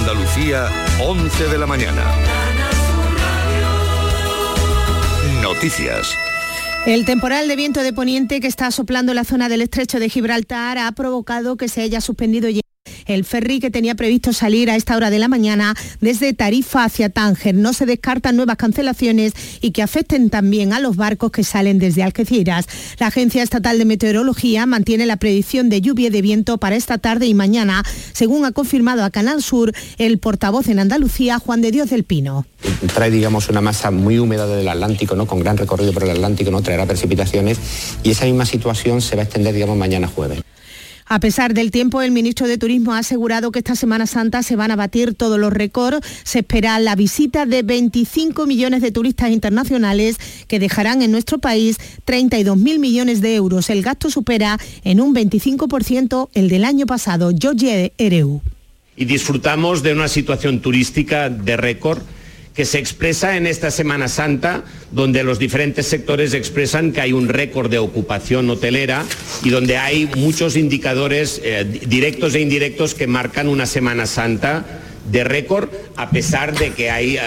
Andalucía, 11 de la mañana. Noticias. El temporal de viento de poniente que está soplando la zona del estrecho de Gibraltar ha provocado que se haya suspendido ya el ferry que tenía previsto salir a esta hora de la mañana desde Tarifa hacia Tánger. No se descartan nuevas cancelaciones y que afecten también a los barcos que salen desde Algeciras. La Agencia Estatal de Meteorología mantiene la predicción de lluvia y de viento para esta tarde y mañana, según ha confirmado a Canal Sur el portavoz en Andalucía, Juan de Dios del Pino. Trae, digamos, una masa muy húmeda del Atlántico, ¿no? Con gran recorrido por el Atlántico, ¿no? Traerá precipitaciones y esa misma situación se va a extender, digamos, mañana jueves. A pesar del tiempo, el ministro de Turismo ha asegurado que esta Semana Santa se van a batir todos los récords. Se espera la visita de 25 millones de turistas internacionales que dejarán en nuestro país 32.000 millones de euros. El gasto supera en un 25% el del año pasado. George Ereu. Y disfrutamos de una situación turística de récord que se expresa en esta Semana Santa, donde los diferentes sectores expresan que hay un récord de ocupación hotelera y donde hay muchos indicadores directos e indirectos que marcan una Semana Santa de récord, a pesar de que hay,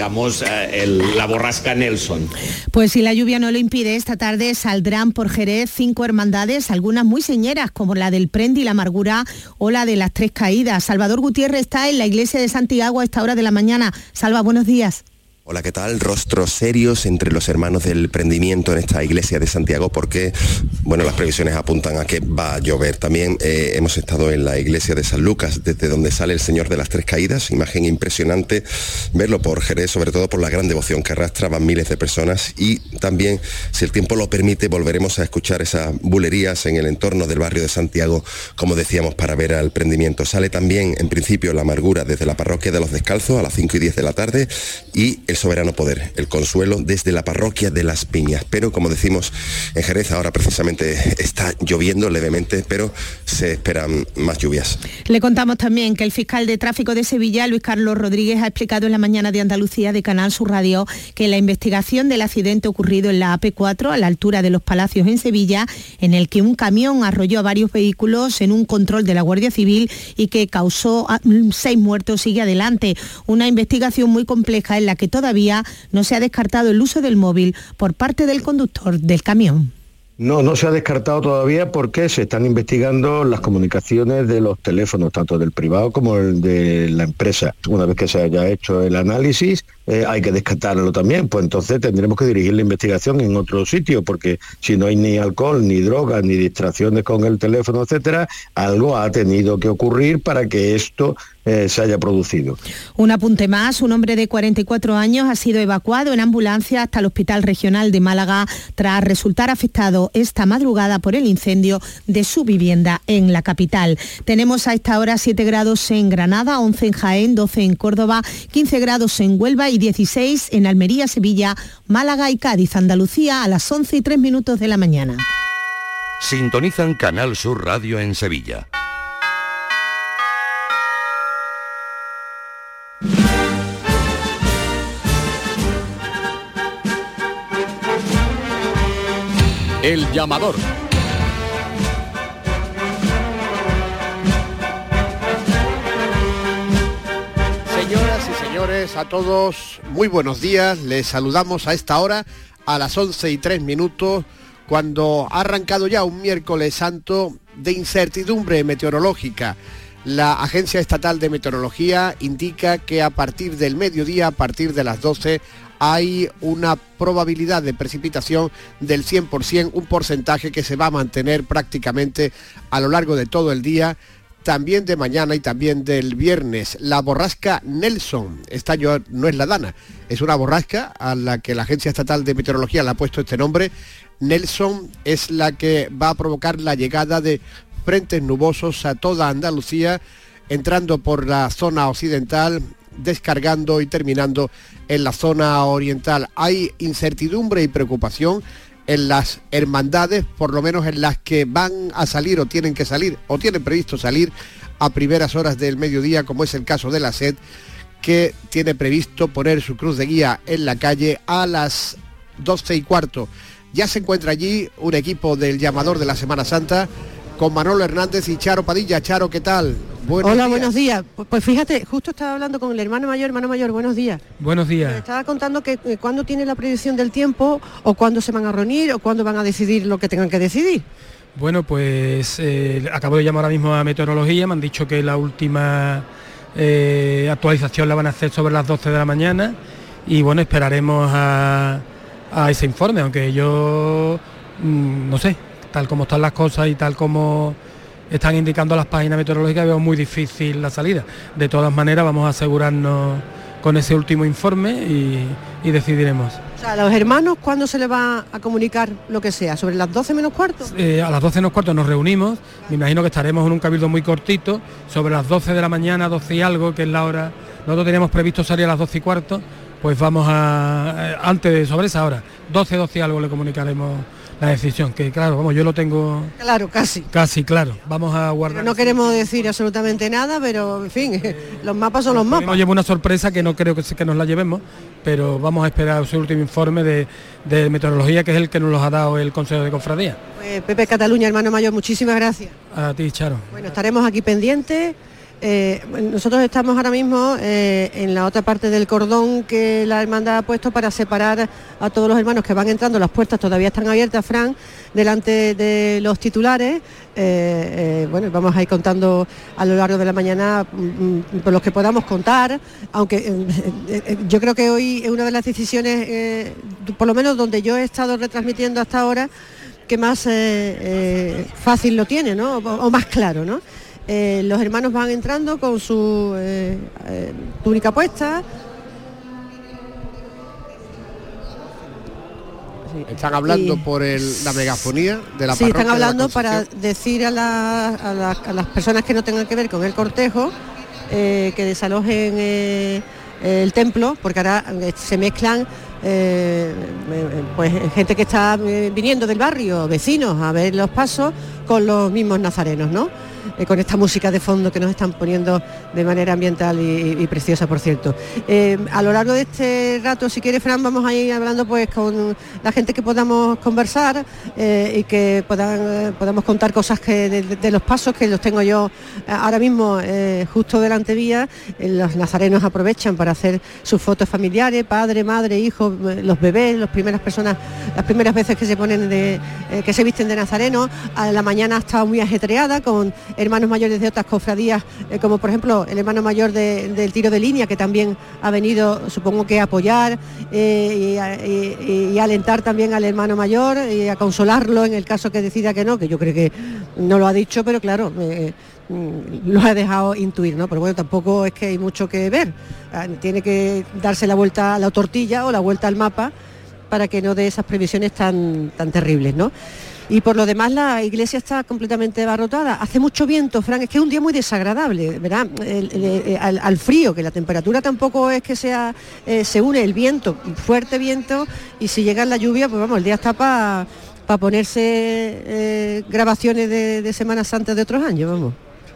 la borrasca Nelson. Pues si la lluvia no lo impide, esta tarde saldrán por Jerez 5 hermandades, algunas muy señeras, como la del Prendi y la Amargura o la de las Tres Caídas. Salvador Gutiérrez está en la iglesia de Santiago a esta hora de la mañana. Salva, buenos días. Hola, ¿qué tal? Rostros serios entre los hermanos del prendimiento en esta iglesia de Santiago porque, bueno, las previsiones apuntan a que va a llover. También hemos estado en la iglesia de San Lucas, desde donde sale el Señor de las Tres Caídas. Imagen impresionante verlo por Jerez, sobre todo por la gran devoción que arrastraban miles de personas. Y también, si el tiempo lo permite, volveremos a escuchar esas bulerías en el entorno del barrio de Santiago, como decíamos, para ver al prendimiento. Sale también, en principio, la Amargura desde la parroquia de los Descalzos a las 5:10 de la tarde y el Soberano Poder, el Consuelo, desde la parroquia de Las Piñas. Pero, como decimos, en Jerez ahora precisamente está lloviendo levemente, pero se esperan más lluvias. Le contamos también que el fiscal de tráfico de Sevilla, Luis Carlos Rodríguez, ha explicado en la mañana de Andalucía de Canal Sur Radio que la investigación del accidente ocurrido en la AP4 a la altura de Los Palacios en Sevilla, en el que un camión arrolló a varios vehículos en un control de la Guardia Civil y que causó 6 muertos, sigue adelante. Una investigación muy compleja en la que todavía no se ha descartado el uso del móvil por parte del conductor del camión. No se ha descartado todavía porque se están investigando las comunicaciones de los teléfonos, tanto del privado como el de la empresa. Una vez que se haya hecho el análisis, hay que descartarlo también, pues entonces tendremos que dirigir la investigación en otro sitio, porque si no hay ni alcohol, ni drogas, ni distracciones con el teléfono, etcétera, algo ha tenido que ocurrir para que esto se haya producido. Un apunte más, un hombre de 44 años ha sido evacuado en ambulancia hasta el Hospital Regional de Málaga tras resultar afectado esta madrugada por el incendio de su vivienda en la capital. Tenemos a esta hora 7 grados en Granada, 11 en Jaén, 12 en Córdoba, 15 grados en Huelva y 16 en Almería, Sevilla, Málaga y Cádiz. Andalucía a las 11:03 de la mañana. Sintonizan Canal Sur Radio en Sevilla. El llamador. Señoras y señores, a todos, muy buenos días. Les saludamos a esta hora, a las 11:03, cuando ha arrancado ya un miércoles santo de incertidumbre meteorológica. La Agencia Estatal de Meteorología indica que a partir del mediodía, a partir de las 12, hay una probabilidad de precipitación del 100%, un porcentaje que se va a mantener prácticamente a lo largo de todo el día, también de mañana y también del viernes. La borrasca Nelson, esta no es la Dana, es una borrasca a la que la Agencia Estatal de Meteorología le ha puesto este nombre. Nelson es la que va a provocar la llegada de frentes nubosos a toda Andalucía, entrando por la zona occidental, descargando y terminando en la zona oriental. Hay incertidumbre y preocupación en las hermandades, por lo menos en las que van a salir o tienen que salir o tienen previsto salir a primeras horas del mediodía, como es el caso de la SED, que tiene previsto poner su cruz de guía en la calle a las 12:15. Ya se encuentra allí un equipo del llamador de la Semana Santa con Manolo Hernández y Charo Padilla. Charo, ¿qué tal? Hola, buenos días. Pues fíjate, justo estaba hablando con el hermano mayor, buenos días. Buenos días. Me estaba contando que cuándo tiene la predicción del tiempo, o cuándo se van a reunir, o cuándo van a decidir lo que tengan que decidir. Bueno, pues acabo de llamar ahora mismo a Meteorología, me han dicho que la última actualización la van a hacer sobre las 12 de la mañana y bueno, esperaremos a ese informe, aunque yo no sé, tal como están las cosas y tal como están indicando las páginas meteorológicas, veo muy difícil la salida. De todas maneras vamos a asegurarnos con ese último informe y decidiremos. O sea, a los hermanos, ¿cuándo se les va a comunicar lo que sea? ¿Sobre las 12 menos cuarto? A las 12 menos cuarto nos reunimos, me imagino que estaremos en un cabildo muy cortito, sobre las 12 de la mañana, 12 y algo, que es la hora, nosotros teníamos previsto salir a las 12 y cuarto, pues vamos antes sobre esa hora, 12 y algo le comunicaremos la decisión, que claro, vamos, yo lo tengo... Claro, casi. Casi, claro, vamos a guardar... Pero no queremos decir absolutamente nada, pero en fin, los mapas son los mapas. Nos lleva una sorpresa que no creo que nos la llevemos, pero vamos a esperar ese último informe de meteorología, que es el que nos los ha dado el Consejo de Cofradía. Pues Pepe Cataluña, hermano mayor, muchísimas gracias. A ti, Charo. Bueno, estaremos aquí pendientes. Nosotros estamos ahora mismo en la otra parte del cordón que la hermandad ha puesto para separar a todos los hermanos que van entrando. Las puertas todavía están abiertas, Fran, delante de los titulares. Bueno, vamos a ir contando a lo largo de la mañana por los que podamos contar, aunque yo creo que hoy es una de las decisiones, por lo menos donde yo he estado retransmitiendo hasta ahora, que más fácil lo tiene, ¿no? O más claro, ¿no? Los hermanos van entrando con su túnica puesta. Están hablando por la megafonía de la parroquia. Sí, están hablando para decir a las personas que no tengan que ver con el cortejo que desalojen el templo, porque ahora se mezclan pues gente que está viniendo del barrio, vecinos, a ver los pasos con los mismos nazarenos, ¿no? Con esta música de fondo que nos están poniendo de manera ambiental y preciosa, por cierto. A lo largo de este rato, si quiere, Fran, vamos a ir hablando pues con la gente que podamos conversar y que podamos contar cosas que de los pasos, que los tengo yo ahora mismo justo delante mía. Los nazarenos aprovechan para hacer sus fotos familiares, padre, madre, hijo, los bebés, las primeras veces que se ponen que se visten de nazareno. A la mañana ha estado muy ajetreada con hermanos mayores de otras cofradías, como por ejemplo el hermano mayor del tiro de línea, que también ha venido, supongo que a apoyar y alentar también al hermano mayor y a consolarlo en el caso que decida que no, que yo creo que no lo ha dicho, pero claro, lo ha dejado intuir, ¿no? Pero bueno, tampoco es que hay mucho que ver, tiene que darse la vuelta a la tortilla o la vuelta al mapa para que no dé esas previsiones tan terribles, ¿no? Y por lo demás la iglesia está completamente abarrotada. Hace mucho viento, Fran, es que es un día muy desagradable, ¿verdad? Al frío, que la temperatura tampoco es que sea, se une el viento, fuerte viento, y si llega la lluvia, pues vamos, el día está para ponerse grabaciones de Semana Santa de otros años, vamos.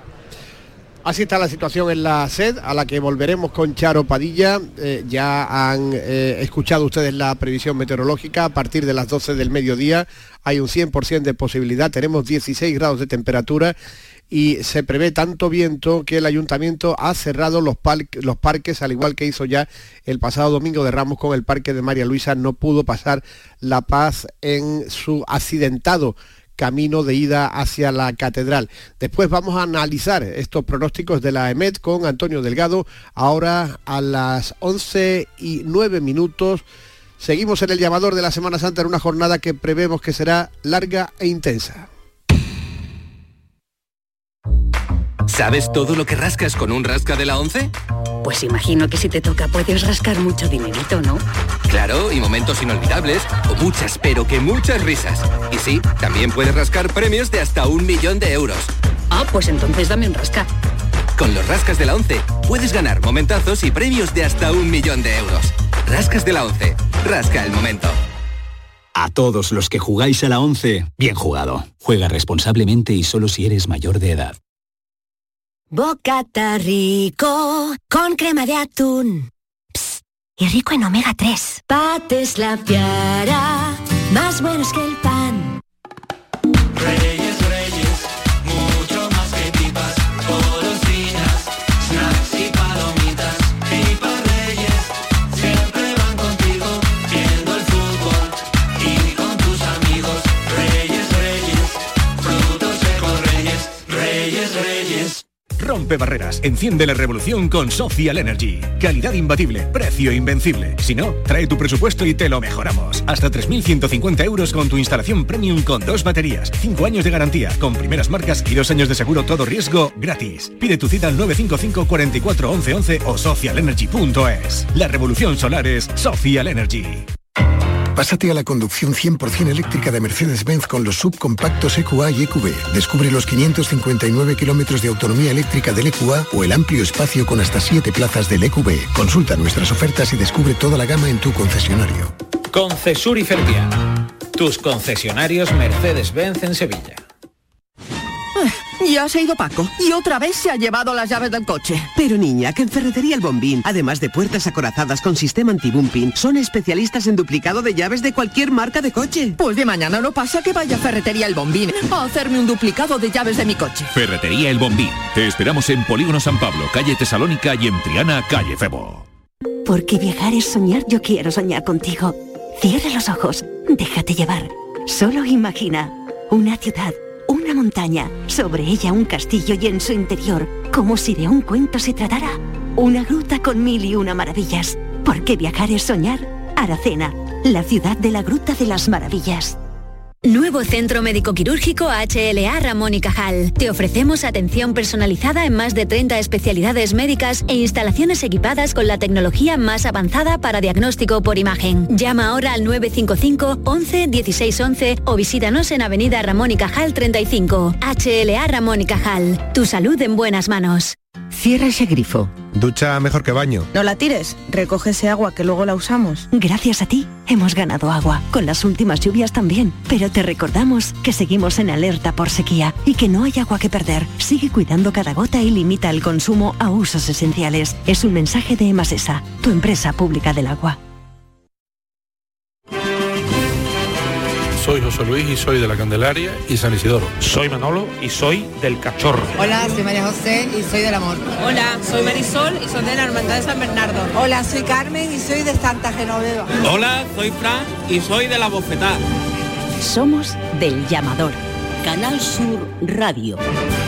Así está la situación en la SED, a la que volveremos con Charo Padilla. Ya han escuchado ustedes la previsión meteorológica. A partir de las 12 del mediodía hay un 100% de posibilidad. Tenemos 16 grados de temperatura y se prevé tanto viento que el ayuntamiento ha cerrado los parques, al igual que hizo ya el pasado domingo de Ramos con el parque de María Luisa. No pudo pasar La Paz en su accidentado camino de ida hacia la catedral. Después vamos a analizar estos pronósticos de la EMET con Antonio Delgado. Ahora a las 11:09. Seguimos en el llamador de la Semana Santa en una jornada que prevemos que será larga e intensa. ¿Sabes todo lo que rascas con un rasca de la 11? Pues imagino que si te toca puedes rascar mucho dinerito, ¿no? Claro, y momentos inolvidables, o muchas, pero que muchas risas. Y sí, también puedes rascar premios de hasta 1 millón de euros. Ah, pues entonces dame un rasca. Con los rascas de la 11 puedes ganar momentazos y premios de hasta 1 millón de euros. Rascas de la 11, rasca el momento. A todos los que jugáis a la 11, bien jugado. Juega responsablemente y solo si eres mayor de edad. Bocata rico con crema de atún. Psst, y rico en omega 3. Pates la Piara, más buenos que el pan. Reyes, mucho más que pipas, todos los días. Rompe barreras, enciende la revolución con Social Energy. Calidad imbatible, precio invencible. Si no, trae tu presupuesto y te lo mejoramos. Hasta 3.150 euros con tu instalación premium con 2 baterías, 5 años de garantía, con primeras marcas y 2 años de seguro todo riesgo gratis. Pide tu cita al 955 44 11 11 o socialenergy.es. La revolución solar es Social Energy. Pásate a la conducción 100% eléctrica de Mercedes-Benz con los subcompactos EQA y EQB. Descubre los 559 kilómetros de autonomía eléctrica del EQA o el amplio espacio con hasta 7 plazas del EQB. Consulta nuestras ofertas y descubre toda la gama en tu concesionario. Concesur y Fervia, tus concesionarios Mercedes-Benz en Sevilla. Ya se ha ido Paco y otra vez se ha llevado las llaves del coche. Pero niña, que en Ferretería El Bombín, además de puertas acorazadas con sistema anti-bumping, son especialistas en duplicado de llaves de cualquier marca de coche. Pues de mañana no pasa que vaya a Ferretería El Bombín a hacerme un duplicado de llaves de mi coche. Ferretería El Bombín. Te esperamos en Polígono San Pablo, calle Tesalónica, y en Triana, calle Febo. Porque viajar es soñar, yo quiero soñar contigo. Cierra los ojos, déjate llevar. Solo imagina una ciudad, una montaña, sobre ella un castillo y en su interior, como si de un cuento se tratara, una gruta con 1001 maravillas. Porque viajar es soñar. Aracena, la ciudad de la Gruta de las Maravillas. Nuevo Centro Médico Quirúrgico HLA Ramón y Cajal. Te ofrecemos atención personalizada en más de 30 especialidades médicas e instalaciones equipadas con la tecnología más avanzada para diagnóstico por imagen. Llama ahora al 955 11 16 11 o visítanos en Avenida Ramón y Cajal 35. HLA Ramón y Cajal. Tu salud en buenas manos. Cierra ese grifo. Ducha mejor que baño. No la tires, recoge ese agua que luego la usamos. Gracias a ti hemos ganado agua, con las últimas lluvias también. Pero te recordamos que seguimos en alerta por sequía y que no hay agua que perder. Sigue cuidando cada gota y limita el consumo a usos esenciales. Es un mensaje de Emasesa, tu empresa pública del agua. Soy José Luis y soy de la Candelaria y San Isidoro. Soy Manolo y soy del Cachorro. Hola, soy María José y soy del Amor. Hola, soy Marisol y soy de la Hermandad de San Bernardo. Hola, soy Carmen y soy de Santa Genoveva. Hola, soy Fran y soy de La Bofetada. Somos del Llamador. Canal Sur Radio.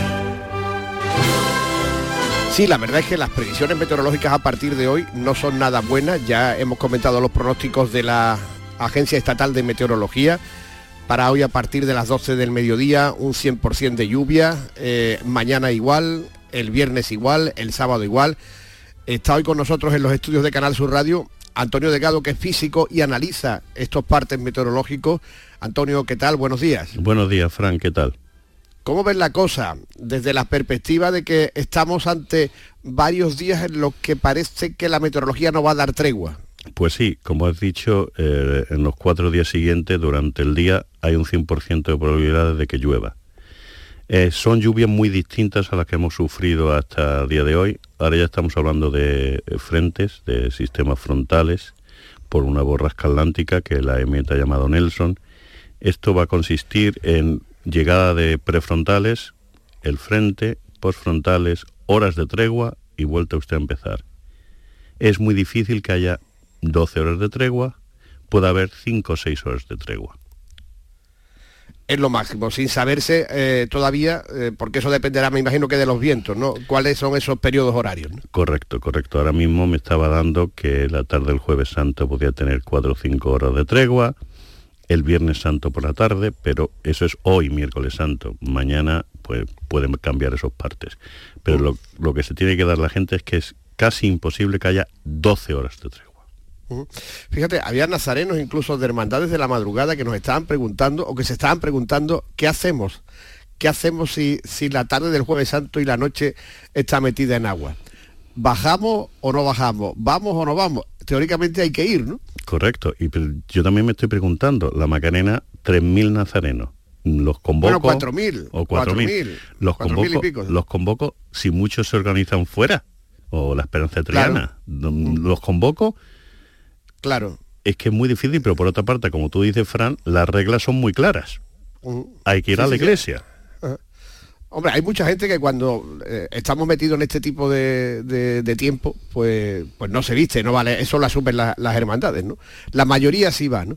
Sí, la verdad es que las previsiones meteorológicas a partir de hoy no son nada buenas. Ya hemos comentado los pronósticos de la Agencia Estatal de Meteorología. Para hoy a partir de las 12 del mediodía un 100% de lluvia, mañana igual, el viernes igual, el sábado igual. Está hoy con nosotros en los estudios de Canal Sur Radio Antonio Delgado, que es físico y analiza estos partes meteorológicos. Antonio, ¿qué tal? Buenos días. Buenos días, Fran, ¿qué tal? ¿Cómo ves la cosa desde la perspectiva de que estamos ante varios días en los que parece que la meteorología no va a dar tregua? Pues sí, como has dicho, en los 4 días siguientes, durante el día, hay un 100% de probabilidades de que llueva. Son lluvias muy distintas a las que hemos sufrido hasta el día de hoy. Ahora ya estamos hablando de frentes, de sistemas frontales, por una borrasca atlántica que la EMET ha llamado Nelson. Esto va a consistir en llegada de prefrontales, el frente, postfrontales, horas de tregua y vuelta usted a empezar. Es muy difícil que haya 12 horas de tregua, puede haber 5 o 6 horas de tregua. Es lo máximo, sin saberse todavía, porque eso dependerá, me imagino, que de los vientos, ¿no? ¿Cuáles son esos periodos horarios, ¿no? Correcto. Ahora mismo me estaba dando que la tarde del Jueves Santo podía tener 4 o 5 horas de tregua, el Viernes Santo por la tarde, pero eso es hoy, miércoles santo. Mañana pues pueden cambiar esos partes. Pero lo que se tiene que dar la gente es que es casi imposible que haya 12 horas de tregua. Fíjate, había nazarenos incluso de hermandades de la madrugada que nos estaban preguntando, o que se estaban preguntando, ¿qué hacemos? ¿Qué hacemos si la tarde del Jueves Santo y la noche está metida en agua? ¿Bajamos o no bajamos? ¿Vamos o no vamos? Teóricamente hay que ir, ¿no? Correcto, y yo también me estoy preguntando, la Macarena, 3.000 nazarenos, los convoco... Bueno, 4.000. O 4.000. Los convoco si muchos se organizan fuera, o la Esperanza Triana. Claro. Los convoco... Claro. Es que es muy difícil, pero por otra parte, como tú dices, Fran, las reglas son muy claras. Hay que ir a la iglesia. Hombre, hay mucha gente que cuando estamos metidos en este tipo de tiempo, pues no se viste, no vale, eso lo asumen las hermandades, ¿no? La mayoría sí va, ¿no?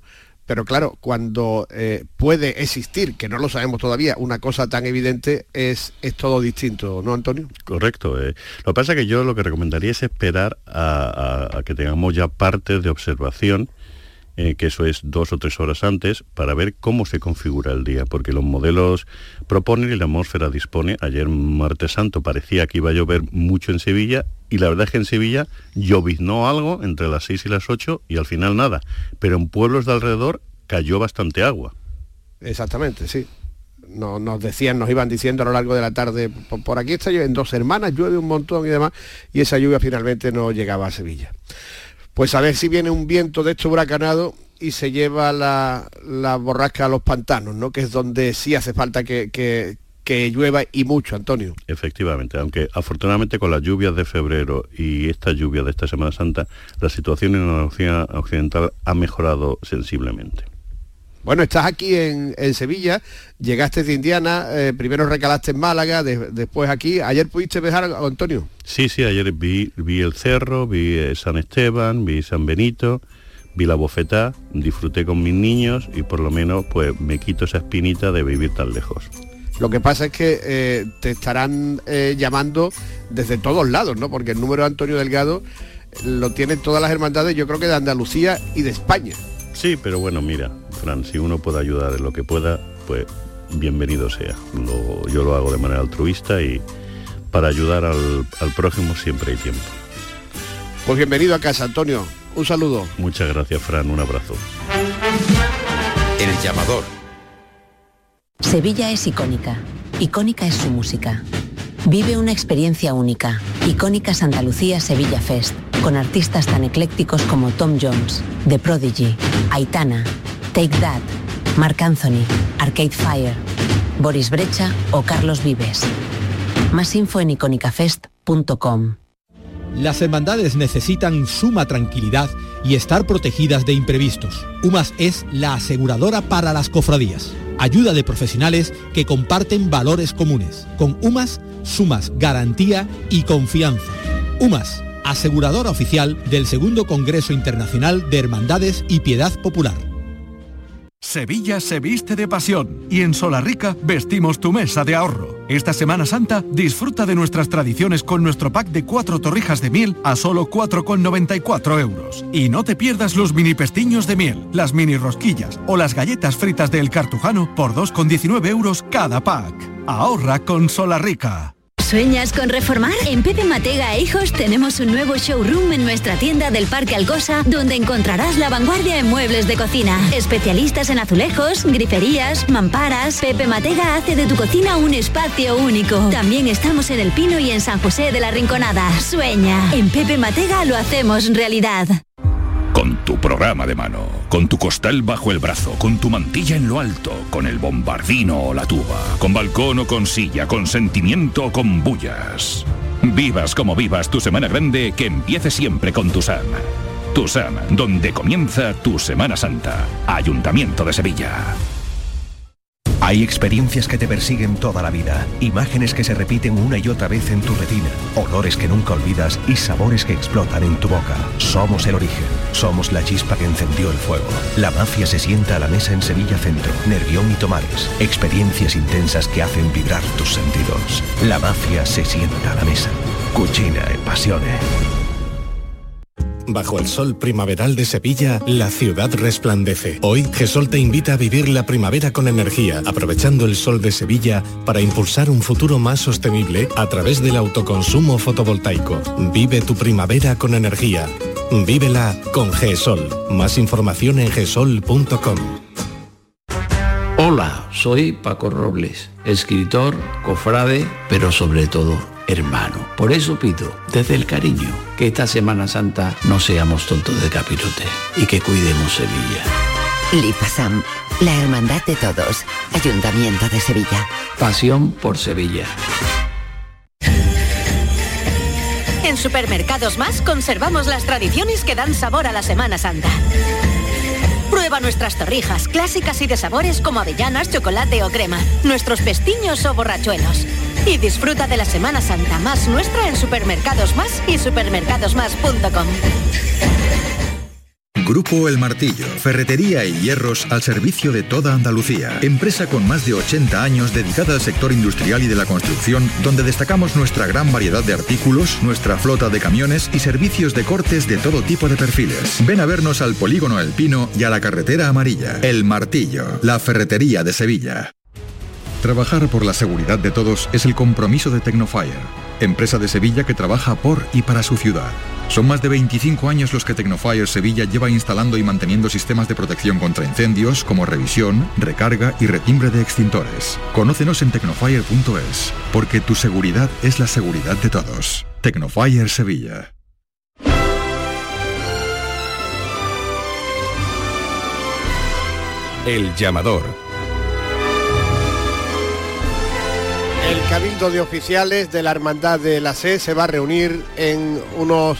Pero claro, cuando puede existir, que no lo sabemos todavía, una cosa tan evidente, es todo distinto, ¿no, Antonio? Correcto. Lo que pasa es que yo lo que recomendaría es esperar a que tengamos ya partes de observación, que eso es 2 o 3 horas antes, para ver cómo se configura el día, porque los modelos proponen y la atmósfera dispone. Ayer, martes santo, parecía que iba a llover mucho en Sevilla, y la verdad es que en Sevilla lloviznó algo entre las 6 y las 8 y al final nada, pero en pueblos de alrededor cayó bastante agua. Exactamente, sí. Nos iban diciendo a lo largo de la tarde, por aquí está lloviendo, en Dos Hermanas llueve un montón y demás, y esa lluvia finalmente no llegaba a Sevilla. Pues a ver si viene un viento de este huracanado y se lleva la borrasca a los pantanos, ¿no? Que es donde sí hace falta que llueva y mucho, Antonio. Efectivamente, aunque afortunadamente con las lluvias de febrero y esta lluvia de esta Semana Santa, la situación en Andalucía Occidental ha mejorado sensiblemente. Bueno, estás aquí en Sevilla, llegaste de Indiana, primero recalaste en Málaga, después aquí. ¿Ayer pudiste viajar, Antonio? Sí, ayer vi el cerro, vi San Esteban, vi San Benito, vi la Bofetá, disfruté con mis niños y por lo menos pues me quito esa espinita de vivir tan lejos. Lo que pasa es que te estarán llamando desde todos lados, ¿no? Porque el número de Antonio Delgado lo tienen todas las hermandades, yo creo que de Andalucía y de España. Sí, pero bueno, mira, Fran, si uno puede ayudar en lo que pueda, pues bienvenido sea. Yo lo hago de manera altruista y para ayudar al prójimo siempre hay tiempo. Pues bienvenido a casa, Antonio. Un saludo. Muchas gracias, Fran. Un abrazo. El llamador. Sevilla es icónica. Icónica es su música. Vive una experiencia única. Icónicas Andalucía Sevilla Fest, con artistas tan eclécticos como Tom Jones, The Prodigy, Aitana, Take That, Marc Anthony, Arcade Fire, Boris Brecha o Carlos Vives. Más info en iconicafest.com. Las hermandades necesitan suma tranquilidad y estar protegidas de imprevistos. UMAS es la aseguradora para las cofradías. Ayuda de profesionales que comparten valores comunes. Con UMAS sumas garantía y confianza. UMAS, aseguradora oficial del Segundo Congreso Internacional de Hermandades y Piedad Popular. Sevilla se viste de pasión y en Solarrica vestimos tu mesa de ahorro. Esta Semana Santa disfruta de nuestras tradiciones con nuestro pack de 4 torrijas de miel a solo 4,94 euros. Y no te pierdas los mini pestiños de miel, las mini rosquillas o las galletas fritas del Cartujano por 2,19 euros cada pack. Ahorra con Solarrica. ¿Sueñas con reformar? En Pepe Matega e Hijos tenemos un nuevo showroom en nuestra tienda del Parque Alcosa, donde encontrarás la vanguardia en muebles de cocina. Especialistas en azulejos, griferías, mamparas. Pepe Matega hace de tu cocina un espacio único. También estamos en El Pino y en San José de la Rinconada. Sueña. En Pepe Matega lo hacemos realidad. Con tu programa de mano, con tu costal bajo el brazo, con tu mantilla en lo alto, con el bombardino o la tuba, con balcón o con silla, con sentimiento o con bullas. Vivas como vivas tu Semana Grande, que empiece siempre con TUSAM. TUSAM, donde comienza tu Semana Santa. Ayuntamiento de Sevilla. Hay experiencias que te persiguen toda la vida, imágenes que se repiten una y otra vez en tu retina, olores que nunca olvidas y sabores que explotan en tu boca. Somos el origen, somos la chispa que encendió el fuego. La mafia se sienta a la mesa en Sevilla Centro, Nervión y Tomares. Experiencias intensas que hacen vibrar tus sentidos. La mafia se sienta a la mesa. Cucina en pasiones. Bajo el sol primaveral de Sevilla, la ciudad resplandece. Hoy, GESOL te invita a vivir la primavera con energía, aprovechando el sol de Sevilla para impulsar un futuro más sostenible a través del autoconsumo fotovoltaico. Vive tu primavera con energía. Vívela con GESOL. Más información en gesol.com. Hola, soy Paco Robles, escritor, cofrade, pero sobre todo hermano. Por eso pido, desde el cariño, que esta Semana Santa no seamos tontos de capirote y que cuidemos Sevilla. Lipasam, la hermandad de todos. Ayuntamiento de Sevilla. Pasión por Sevilla. En Supermercados Más conservamos las tradiciones que dan sabor a la Semana Santa. Prueba nuestras torrijas clásicas y de sabores como avellanas, chocolate o crema, nuestros pestiños o borrachuelos. Y disfruta de la Semana Santa más nuestra en Supermercados Más y supermercadosmás.com. Grupo El Martillo, ferretería y hierros al servicio de toda Andalucía. Empresa con más de 80 años dedicada al sector industrial y de la construcción, donde destacamos nuestra gran variedad de artículos, nuestra flota de camiones y servicios de cortes de todo tipo de perfiles. Ven a vernos al Polígono El Pino y a la Carretera Amarilla. El Martillo, la ferretería de Sevilla. Trabajar por la seguridad de todos es el compromiso de Tecnofire, empresa de Sevilla que trabaja por y para su ciudad. Son más de 25 años los que Tecnofire Sevilla lleva instalando y manteniendo sistemas de protección contra incendios como revisión, recarga y retimbre de extintores. Conócenos en tecnofire.es, porque tu seguridad es la seguridad de todos. Tecnofire Sevilla. El llamador. El Cabildo de Oficiales de la Hermandad de la SED se va a reunir en unos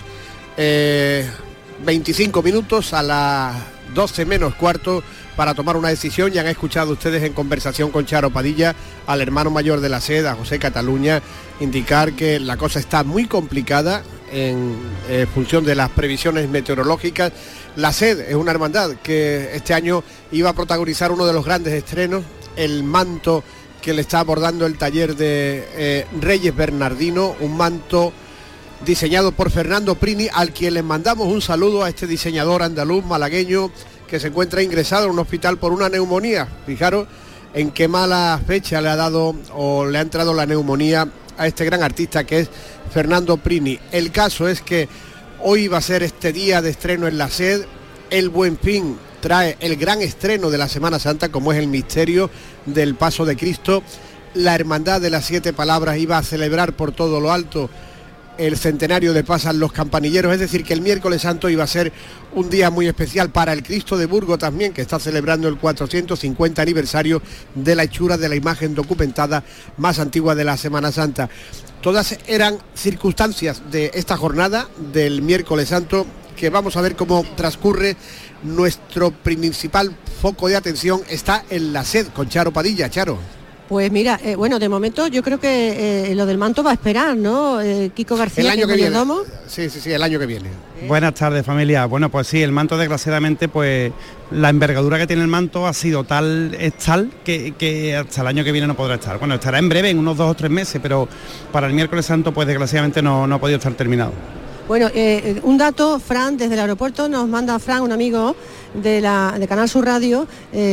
25 minutos a las 12 menos cuarto para tomar una decisión. Ya han escuchado ustedes en conversación con Charo Padilla al hermano mayor de la SED, a José Cataluña, indicar que la cosa está muy complicada en función de las previsiones meteorológicas. La SED es una hermandad que este año iba a protagonizar uno de los grandes estrenos, el manto que le está abordando el taller de Reyes Bernardino, un manto diseñado por Fernando Prini, al quien les mandamos un saludo a este diseñador andaluz malagueño que se encuentra ingresado en un hospital por una neumonía. Fijaros en qué mala fecha le ha dado o le ha entrado la neumonía a este gran artista que es Fernando Prini. El caso es que hoy va a ser este día de estreno en la SED. El Buen Fin trae el gran estreno de la Semana Santa, como es el misterio del Paso de Cristo. La Hermandad de las Siete Palabras iba a celebrar por todo lo alto el centenario de Pasan los Campanilleros, es decir, que el miércoles santo iba a ser un día muy especial para el Cristo de Burgos también, que está celebrando el 450 aniversario de la hechura de la imagen documentada más antigua de la Semana Santa. Todas eran circunstancias de esta jornada del miércoles santo, que vamos a ver cómo transcurre. Nuestro principal foco de atención está en la SED con Charo Padilla. Charo. Pues mira, bueno, de momento yo creo que lo del manto va a esperar, ¿no? Kiko García, el año que viene. Domo. Sí, el año que viene. Buenas tardes, familia. Bueno, pues sí, el manto, desgraciadamente, pues la envergadura que tiene el manto ha sido tal que hasta el año que viene no podrá estar. Bueno, estará en breve, en unos 2 o 3 meses, pero para el miércoles santo, pues desgraciadamente no ha podido estar terminado. Bueno, un dato, Fran, desde el aeropuerto nos manda Fran, un amigo de Canal Sur Radio,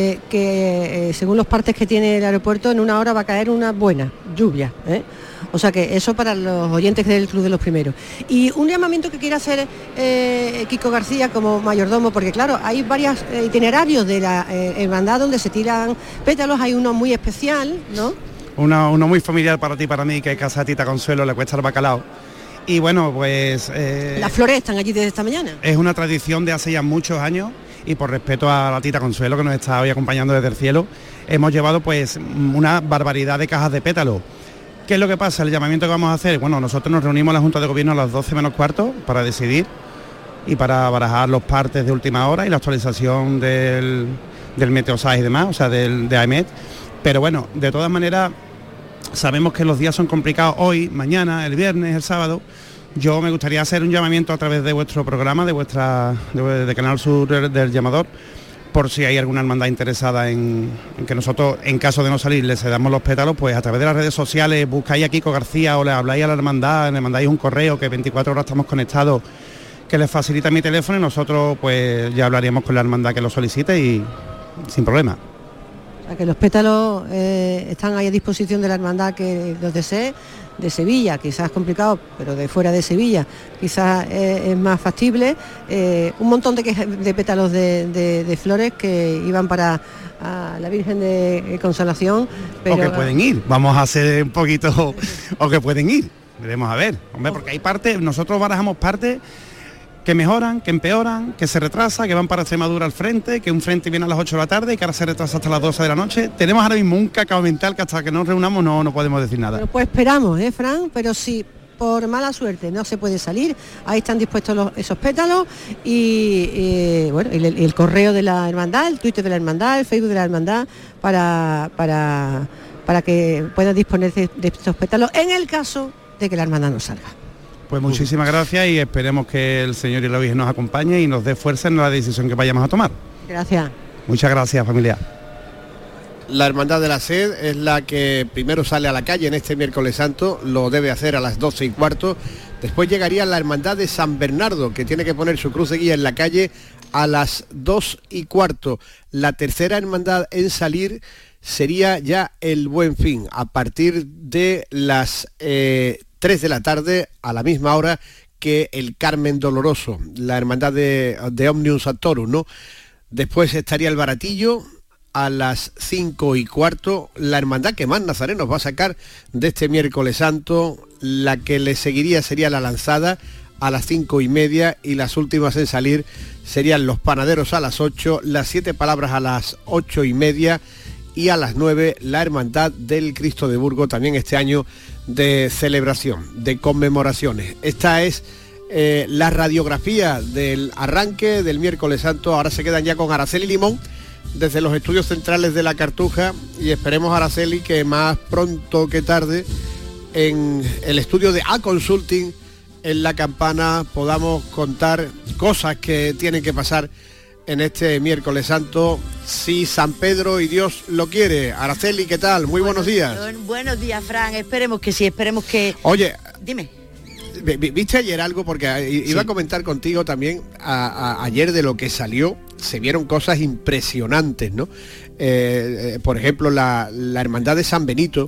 que según los partes que tiene el aeropuerto, en una hora va a caer una buena lluvia, ¿eh? O sea que eso para los oyentes del Club de los Primeros. Y un llamamiento que quiere hacer Kiko García como mayordomo, porque claro, hay varios itinerarios de la hermandad donde se tiran pétalos, hay uno muy especial, ¿no? Uno muy familiar para ti, para mí, que es Casa Tita Consuelo, le cuesta el bacalao. Y bueno, pues... las flores están allí desde esta mañana. Es una tradición de hace ya muchos años, y por respeto a la Tita Consuelo, que nos está hoy acompañando desde el cielo, hemos llevado pues una barbaridad de cajas de pétalos. ¿Qué es lo que pasa? El llamamiento que vamos a hacer, bueno, nosotros nos reunimos en la Junta de Gobierno a las 12 menos cuarto para decidir y para barajar los partes de última hora y la actualización del Meteosat y demás, o sea, de AEMET. Pero bueno, de todas maneras, sabemos que los días son complicados hoy, mañana, el viernes, el sábado. Yo me gustaría hacer un llamamiento a través de vuestro programa, de Canal Sur del Llamador, por si hay alguna hermandad interesada en que nosotros, en caso de no salir, les cedamos los pétalos, pues a través de las redes sociales buscáis a Kiko García o le habláis a la hermandad, le mandáis un correo, que 24 horas estamos conectados, que les facilita mi teléfono, y nosotros pues ya hablaríamos con la hermandad que lo solicite y sin problema. O sea que los pétalos están ahí a disposición de la hermandad que los desee. De Sevilla, quizás es complicado, pero de fuera de Sevilla quizás es más factible. Un montón de pétalos de flores que iban para la Virgen de Consolación. Pero... O que pueden ir, vamos a hacer un poquito, o que pueden ir, veremos a ver, hombre, porque hay partes, nosotros barajamos partes que mejoran, que empeoran, que se retrasa, que van para Extremadura al frente, que un frente viene a las 8 de la tarde y que ahora se retrasa hasta las 12 de la noche. Tenemos ahora mismo un cacao mental que hasta que nos reunamos no podemos decir nada. Bueno, pues esperamos, Fran, pero si por mala suerte no se puede salir, ahí están dispuestos esos pétalos y el correo de la hermandad, el Twitter de la hermandad, el Facebook de la hermandad, para que puedan disponer de estos pétalos en el caso de que la hermandad no salga. Pues muchísimas gracias y esperemos que el Señor y la Virgen nos acompañe y nos dé fuerza en la decisión que vayamos a tomar. Gracias. Muchas gracias, familia. La Hermandad de la Sed es la que primero sale a la calle en este miércoles santo, lo debe hacer a las 12:15. Después llegaría la Hermandad de San Bernardo, que tiene que poner su cruz de guía en la calle a las 2:15. La tercera hermandad en salir sería ya el Buen Fin, a partir de las 3 de la tarde, a la misma hora que el Carmen Doloroso, la hermandad de Omnium Sanctorum, ¿no? Después estaría el Baratillo a las 5:15, la hermandad que más nazarenos va a sacar de este miércoles santo. La que le seguiría sería la Lanzada a las 5:30 y las últimas en salir serían los Panaderos a las 8, las 7 Palabras a las 8:30 y a las 9 la Hermandad del Cristo de Burgos, también este año de celebración, de conmemoraciones. Esta es la radiografía del arranque del miércoles santo. Ahora se quedan ya con Araceli Limón desde los estudios centrales de la Cartuja, y esperemos, Araceli, que más pronto que tarde en el estudio de A Consulting en La Campana podamos contar cosas que tienen que pasar en este miércoles santo, si San Pedro y Dios lo quiere. Araceli, ¿qué tal? Muy buenos días. Buenos días, Fran, esperemos que sí, esperemos que... Oye, dime. ¿Viste ayer algo? Porque iba a comentar contigo también ayer de lo que salió. Se vieron cosas impresionantes, ¿no? Por ejemplo, la hermandad de San Benito,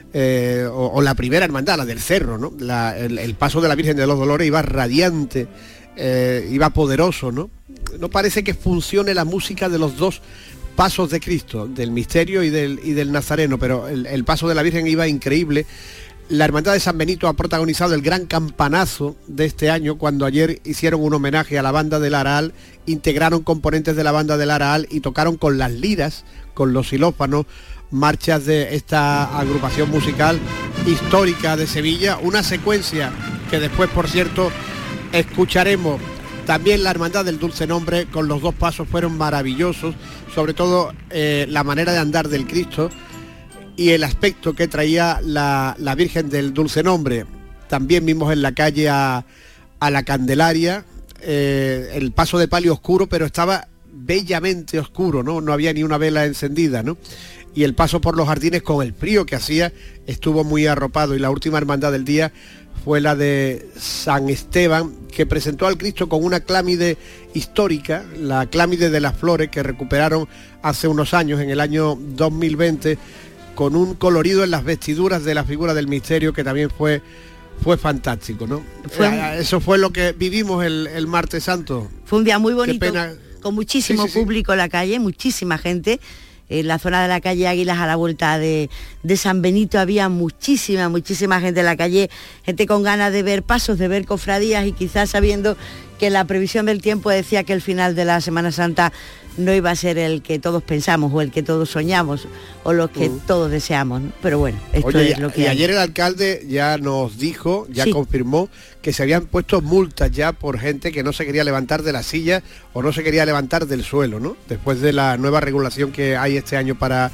o la primera hermandad, la del Cerro, ¿no? El paso de la Virgen de los Dolores iba radiante, iba poderoso, ¿no? No parece que funcione la música de los dos pasos de Cristo, del misterio y del Nazareno, pero el paso de la Virgen iba increíble. La Hermandad de San Benito ha protagonizado el gran campanazo de este año, cuando ayer hicieron un homenaje a la banda del Araal, integraron componentes de la banda del Araal y tocaron con las liras, con los xilófonos, marchas de esta agrupación musical histórica de Sevilla, una secuencia que después, por cierto, escucharemos. También la Hermandad del Dulce Nombre, con los dos pasos, fueron maravillosos, sobre todo la manera de andar del Cristo y el aspecto que traía la Virgen del Dulce Nombre. También vimos en la calle a la Candelaria, el paso de palio oscuro, pero estaba bellamente oscuro, ¿no? No había ni una vela encendida, ¿no? Y el paso por los jardines, con el frío que hacía, estuvo muy arropado. Y la última hermandad del día fue la de San Esteban, que presentó al Cristo con una clámide histórica, la clámide de las flores, que recuperaron hace unos años, en el año 2020, con un colorido en las vestiduras de la figura del misterio, que también fue fantástico, ¿no? Eso fue lo que vivimos el martes santo. Fue un día muy bonito, con muchísimo público en la calle, muchísima gente. En la zona de la calle Águilas, a la vuelta de San Benito, había muchísima gente en la calle, gente con ganas de ver pasos, de ver cofradías, y quizás sabiendo que la previsión del tiempo decía que el final de la Semana Santa no iba a ser el que todos pensamos, o el que todos soñamos, o lo que todos deseamos, ¿no? Pero bueno, esto es lo que hay. Ayer el alcalde ya nos dijo, confirmó que se habían puesto multas ya por gente que no se quería levantar de la silla o no se quería levantar del suelo, ¿no? Después de la nueva regulación que hay este año para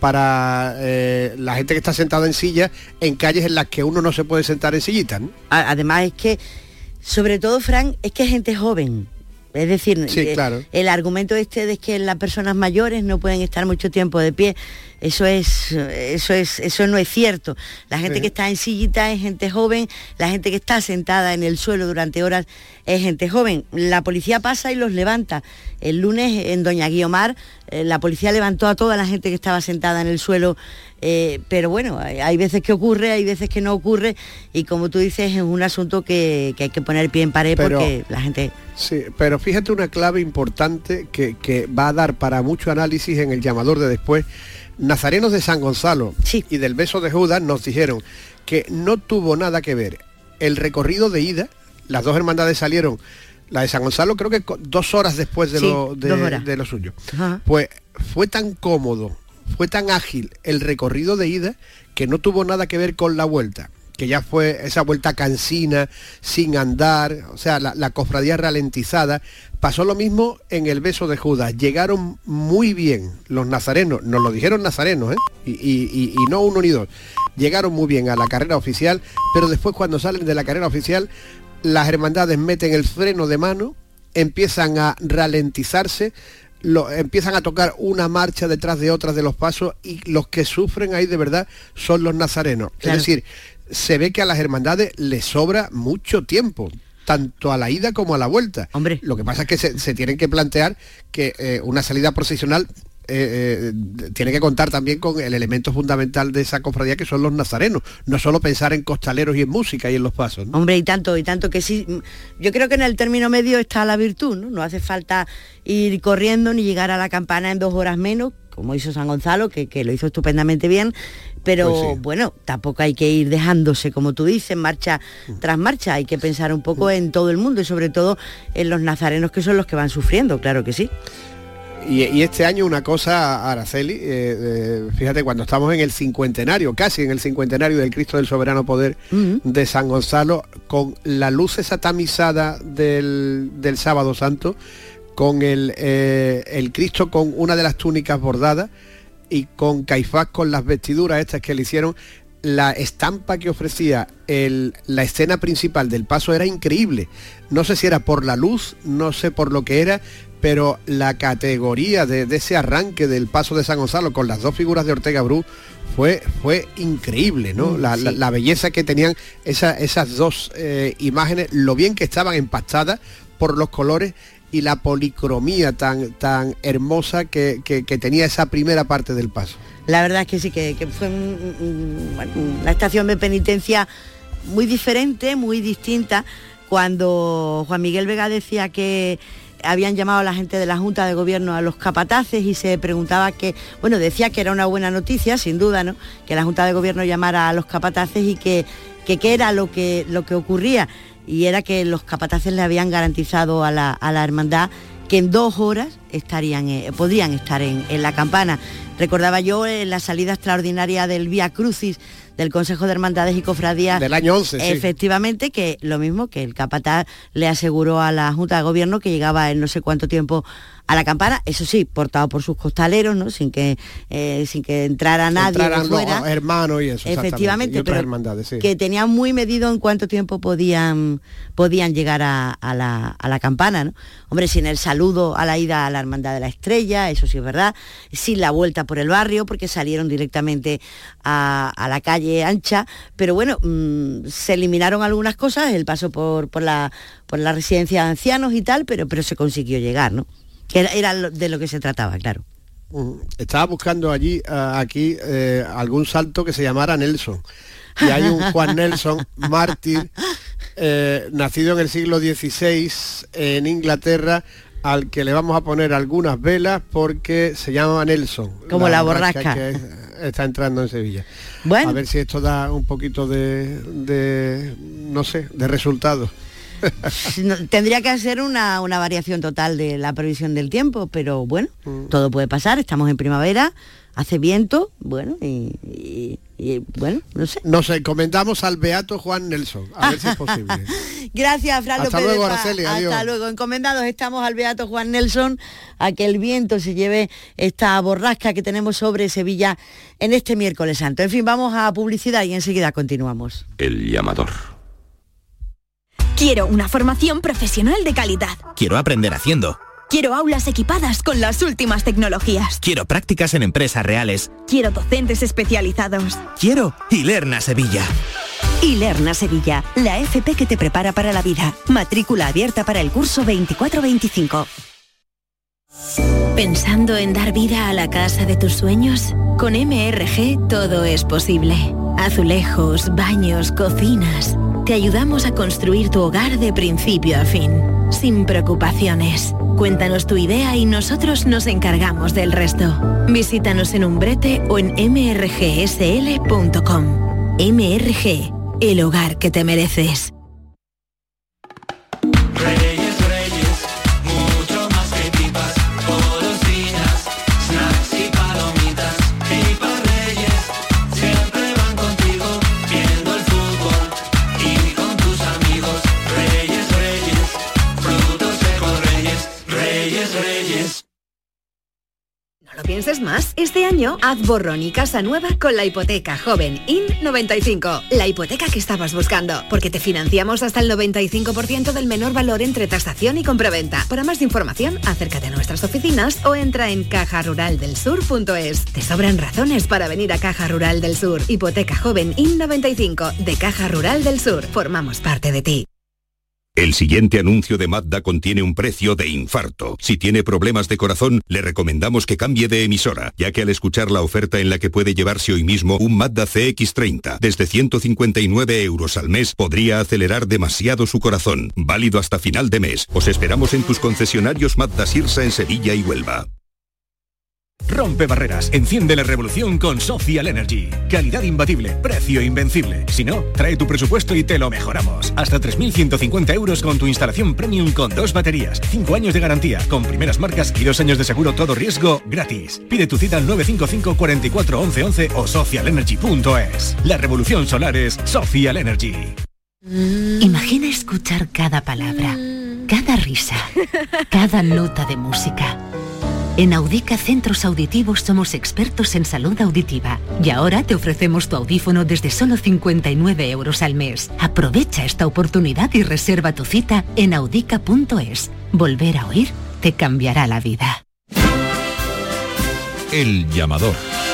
la gente que está sentada en silla en calles en las que uno no se puede sentar en sillitas, ¿no? Además es que, sobre todo, Fran, es que es gente joven. Es decir, claro, el argumento de que las personas mayores no pueden estar mucho tiempo de pie, eso no es cierto. La gente que está en sillita es gente joven, la gente que está sentada en el suelo durante horas es gente joven. La policía pasa y los levanta. El lunes en Doña Guiomar la policía levantó a toda la gente que estaba sentada en el suelo, pero bueno, hay veces que ocurre, hay veces que no ocurre, y como tú dices, es un asunto que hay que poner pie en pared, porque la gente... Sí, pero fíjate una clave importante que va a dar para mucho análisis en el llamador de después. Nazarenos de San Gonzalo y del Beso de Judas nos dijeron que no tuvo nada que ver el recorrido de ida. Las dos hermandades salieron, la de San Gonzalo creo que 2 horas después de lo suyo. Ajá. Pues fue tan cómodo, fue tan ágil el recorrido de ida, que no tuvo nada que ver con la vuelta. que ya fue esa vuelta cansina, sin andar, o sea, la cofradía ralentizada. Pasó lo mismo en el Beso de Judas. Llegaron muy bien los nazarenos, nos lo dijeron nazarenos, y no uno ni dos. Llegaron muy bien a la carrera oficial, pero después cuando salen de la carrera oficial, las hermandades meten el freno de mano, empiezan a ralentizarse, empiezan a tocar una marcha detrás de otras de los pasos, y los que sufren ahí de verdad son los nazarenos. Claro. Es decir, se ve que a las hermandades les sobra mucho tiempo, tanto a la ida como a la vuelta. Hombre. Lo que pasa es que se tienen que plantear que una salida procesional tiene que contar también con el elemento fundamental de esa cofradía, que son los nazarenos, no solo pensar en costaleros y en música y en los pasos, ¿no? Hombre, y tanto que sí. Yo creo que en el término medio está la virtud, ¿no? No hace falta ir corriendo ni llegar a la campana en 2 horas menos, como hizo San Gonzalo, que lo hizo estupendamente bien, pero pues sí. Bueno, tampoco hay que ir dejándose, como tú dices, marcha tras marcha. Hay que pensar un poco en todo el mundo y sobre todo en los nazarenos, que son los que van sufriendo, claro que sí. Y este año una cosa, Araceli, fíjate, cuando estamos en el cincuentenario, casi en el cincuentenario del Cristo del Soberano Poder de San Gonzalo, con la luz esa tamizada del Sábado Santo, con el Cristo con una de las túnicas bordadas y con Caifás con las vestiduras estas que le hicieron, la estampa que ofrecía la escena principal del paso era increíble. No sé si era por la luz, no sé por lo que era, pero la categoría de ese arranque del paso de San Gonzalo con las 2 figuras de Ortega Bru fue increíble, ¿no? Sí. La belleza que tenían esas 2 imágenes, lo bien que estaban empastadas por los colores y la policromía tan hermosa que tenía esa primera parte del paso. La verdad es que sí, que fue una estación de penitencia muy diferente, muy distinta. Cuando Juan Miguel Vega decía que habían llamado a la gente de la Junta de Gobierno a los capataces y se preguntaba decía que era una buena noticia, sin duda, ¿no? Que la Junta de Gobierno llamara a los capataces y que qué era lo que ocurría, y era que los capataces le habían garantizado a la hermandad que en 2 horas podrían estar en la campana. Recordaba yo en la salida extraordinaria del Vía Crucis del Consejo de Hermandades y Cofradías del año 11, sí. Efectivamente, que lo mismo, que el capataz le aseguró a la Junta de Gobierno que llegaba en no sé cuánto tiempo a la campana, eso sí, portado por sus costaleros, ¿no? Sin que entrara nadie de fuera. Los hermanos y eso. Efectivamente, y otras pero hermandades, sí. Que tenían muy medido en cuánto tiempo podían llegar a la campana, ¿no? Hombre, sin el saludo a la ida a la Hermandad de la Estrella, eso sí es verdad, sin la vuelta por el barrio, porque salieron directamente a la calle ancha, pero bueno, se eliminaron algunas cosas, el paso por la residencia de ancianos y tal, pero se consiguió llegar, ¿no? Que era de lo que se trataba, claro. Estaba buscando aquí algún santo que se llamara Nelson. Y hay un Juan Nelson, mártir, nacido en el siglo XVI en Inglaterra, al que le vamos a poner algunas velas porque se llama Nelson. Como la borrasca. Que está entrando en Sevilla. Bueno. A ver si esto da un poquito de resultado. Tendría que hacer una variación total de la previsión del tiempo, pero bueno, todo puede pasar, estamos en primavera, hace viento, bueno, y bueno, no sé. Nos encomendamos al beato Juan Nelson, a ver si es posible. Gracias, Fran López. Hasta luego, Araceli, adiós. Hasta luego, encomendados estamos al beato Juan Nelson, a que el viento se lleve esta borrasca que tenemos sobre Sevilla en este miércoles santo. En fin, vamos a publicidad y enseguida continuamos. El llamador. Quiero una formación profesional de calidad. Quiero aprender haciendo. Quiero aulas equipadas con las últimas tecnologías. Quiero prácticas en empresas reales. Quiero docentes especializados. Quiero Ilerna Sevilla. Ilerna Sevilla, la FP que te prepara para la vida. Matrícula abierta para el curso 24-25. ¿Pensando en dar vida a la casa de tus sueños? Con MRG todo es posible. Azulejos, baños, cocinas. Te ayudamos a construir tu hogar de principio a fin, sin preocupaciones. Cuéntanos tu idea y nosotros nos encargamos del resto. Visítanos en Umbrete o en mrgsl.com. MRG, el hogar que te mereces. pienses más. Este año, haz borrón y casa nueva con la hipoteca joven IN95. La hipoteca que estabas buscando, porque te financiamos hasta el 95% del menor valor entre tasación y compraventa. Para más información, acércate a nuestras oficinas o entra en cajaruraldelsur.es. Te sobran razones para venir a Caja Rural del Sur. Hipoteca joven IN95 de Caja Rural del Sur. Formamos parte de ti. El siguiente anuncio de Mazda contiene un precio de infarto. Si tiene problemas de corazón, le recomendamos que cambie de emisora, ya que al escuchar la oferta en la que puede llevarse hoy mismo un Mazda CX-30 desde 159 euros al mes, podría acelerar demasiado su corazón. Válido hasta final de mes. Os esperamos en tus concesionarios Mazda Sirsa en Sevilla y Huelva. Rompe barreras, enciende la revolución con Social Energy. Calidad imbatible, precio invencible. Si no, trae tu presupuesto y te lo mejoramos. Hasta 3.150 euros con tu instalación premium con 2 baterías, 5 años de garantía, con primeras marcas y 2 años de seguro todo riesgo gratis. Pide tu cita al 955 44 11 11 o socialenergy.es. La revolución solar es Social Energy. Imagina escuchar cada palabra, cada risa, cada nota de música. En Audica Centros Auditivos somos expertos en salud auditiva y ahora te ofrecemos tu audífono desde solo 59 euros al mes. Aprovecha esta oportunidad y reserva tu cita en audica.es. Volver a oír te cambiará la vida. El llamador.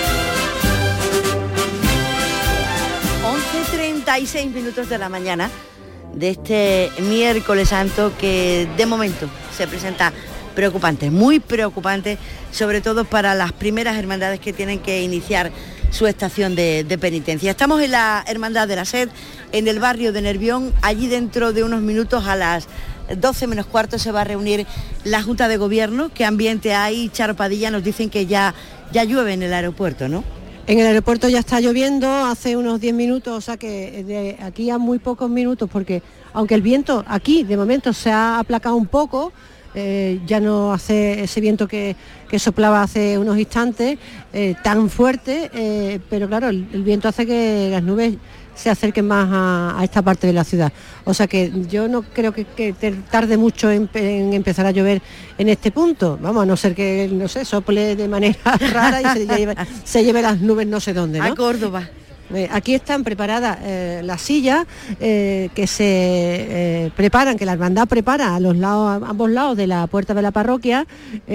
11:36 minutos de la mañana de este miércoles santo que de momento se presenta preocupante, muy preocupante, sobre todo para las primeras hermandades que tienen que iniciar su estación de penitencia. Estamos en la Hermandad de la Sed, en el barrio de Nervión. Allí dentro de unos minutos, a las 12 menos cuarto, se va a reunir la Junta de Gobierno. ¿Qué ambiente hay? Charo Padilla, nos dicen que ya llueve en el aeropuerto, ¿no? En el aeropuerto ya está lloviendo hace unos 10 minutos, o sea que de aquí a muy pocos minutos, porque aunque el viento aquí de momento se ha aplacado un poco, ya no hace ese viento que soplaba hace unos instantes tan fuerte, pero claro, el viento hace que las nubes se acerquen más a esta parte de la ciudad. O sea que yo no creo que tarde mucho en empezar a llover en este punto. Vamos, a no ser que, no sé, sople de manera rara y se lleve las nubes no sé dónde, ¿no? A Córdoba. Aquí están preparadas las sillas que se preparan, que la hermandad prepara a ambos lados de la puerta de la parroquia,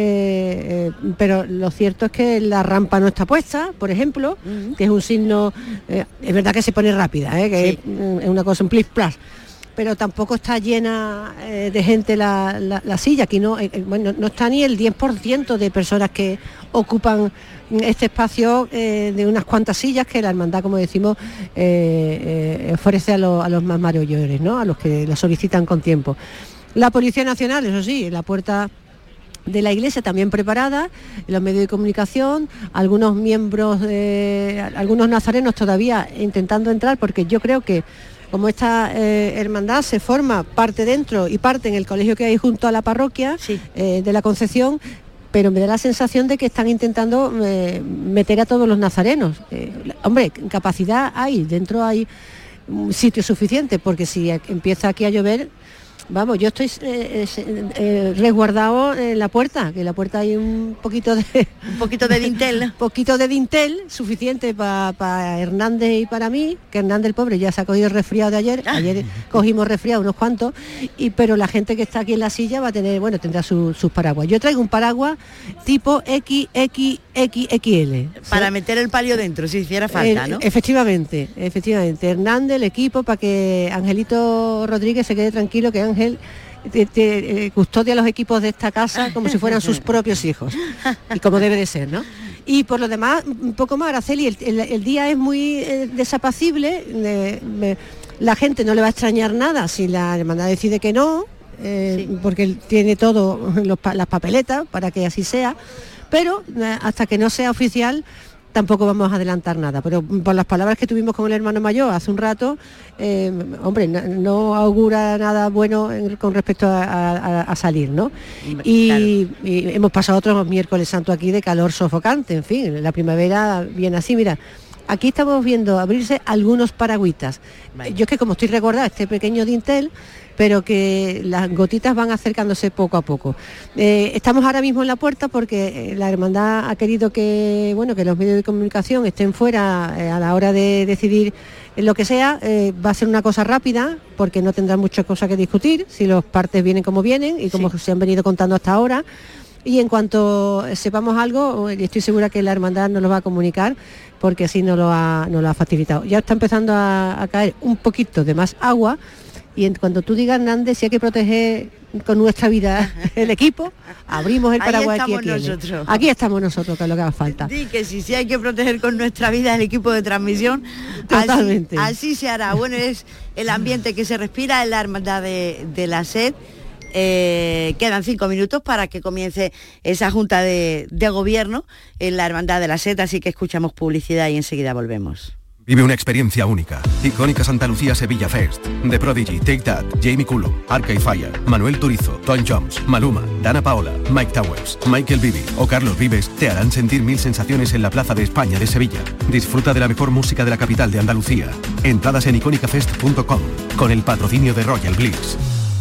pero lo cierto es que la rampa no está puesta, por ejemplo, que es un signo, es verdad que se pone rápida, que sí, es una cosa, un plis-plas, pero tampoco está llena de gente la silla. Aquí no está ni el 10% de personas que ocupan este espacio de unas cuantas sillas que la hermandad, como decimos, ofrece a los más mayores, ¿no? A los que la solicitan con tiempo. La Policía Nacional, eso sí, en la puerta de la iglesia también preparada, en los medios de comunicación, algunos miembros, algunos nazarenos todavía intentando entrar, porque yo creo que como esta hermandad se forma parte dentro y parte en el colegio que hay junto a la parroquia, sí, de la Concepción, pero me da la sensación de que están intentando meter a todos los nazarenos. Hombre, capacidad hay, dentro hay un sitio suficiente, porque si empieza aquí a llover, vamos, yo estoy resguardado en la puerta, que en la puerta hay un poquito de dintel. Poquito de dintel, suficiente para Hernández y para mí, que Hernández, el pobre, ya se ha cogido el resfriado de ayer. Ayer cogimos resfriado unos cuantos, pero la gente que está aquí en la silla va a tener, tendrá sus paraguas. Yo traigo un paraguas tipo XXXL. Para meter el palio dentro, si hiciera falta, ¿no? Efectivamente. Hernández, el equipo, para que Angelito Rodríguez se quede tranquilo, que Ángel custodia los equipos de esta casa como si fueran sus propios hijos, y como debe de ser, ¿no? Y por lo demás, un poco más, Araceli, el día es muy desapacible, la gente no le va a extrañar nada si la hermandad decide que no, sí, porque él tiene todo, las papeletas para que así sea, pero hasta que no sea oficial tampoco vamos a adelantar nada. Pero por las palabras que tuvimos con el hermano mayor hace un rato, no augura nada bueno con respecto a salir, ¿no? Y hemos pasado otros miércoles santo aquí de calor sofocante, en fin, la primavera viene así, mira. Aquí estamos viendo abrirse algunos paragüitas. Yo es que como estoy recordada este pequeño dintel, pero que las gotitas van acercándose poco a poco. Estamos ahora mismo en la puerta porque la hermandad ha querido que los medios de comunicación estén fuera a la hora de decidir lo que sea. Va a ser una cosa rápida porque no tendrán muchas cosas que discutir, si los partes vienen como vienen y como se han venido contando hasta ahora. Y en cuanto sepamos algo, y estoy segura que la hermandad nos lo va a comunicar, porque así nos lo ha facilitado. Ya está empezando a caer un poquito de más agua, y en cuanto tú digas, Hernández, si hay que proteger con nuestra vida el equipo, abrimos el paraguas. Aquí estamos nosotros, que es lo que haga falta. Sí, que si hay que proteger con nuestra vida el equipo de transmisión, totalmente. Así se hará. Bueno, es el ambiente que se respira en la Hermandad de la Sed. Quedan 5 minutos para que comience esa junta de gobierno en la Hermandad de la Sed, así que escuchamos publicidad y enseguida volvemos. Vive una experiencia única. Icónica Santa Lucía Sevilla Fest. The Prodigy, Take That, Jamie Cullum, Arcade Fire, Manuel Turizo, Tom Jones, Maluma, Dana Paola, Mike Towers, Michael Bibi o Carlos Vives te harán sentir 1000 sensaciones en la Plaza de España de Sevilla. Disfruta de la mejor música de la capital de Andalucía. Entradas en iconicafest.com con el patrocinio de Royal Bliss.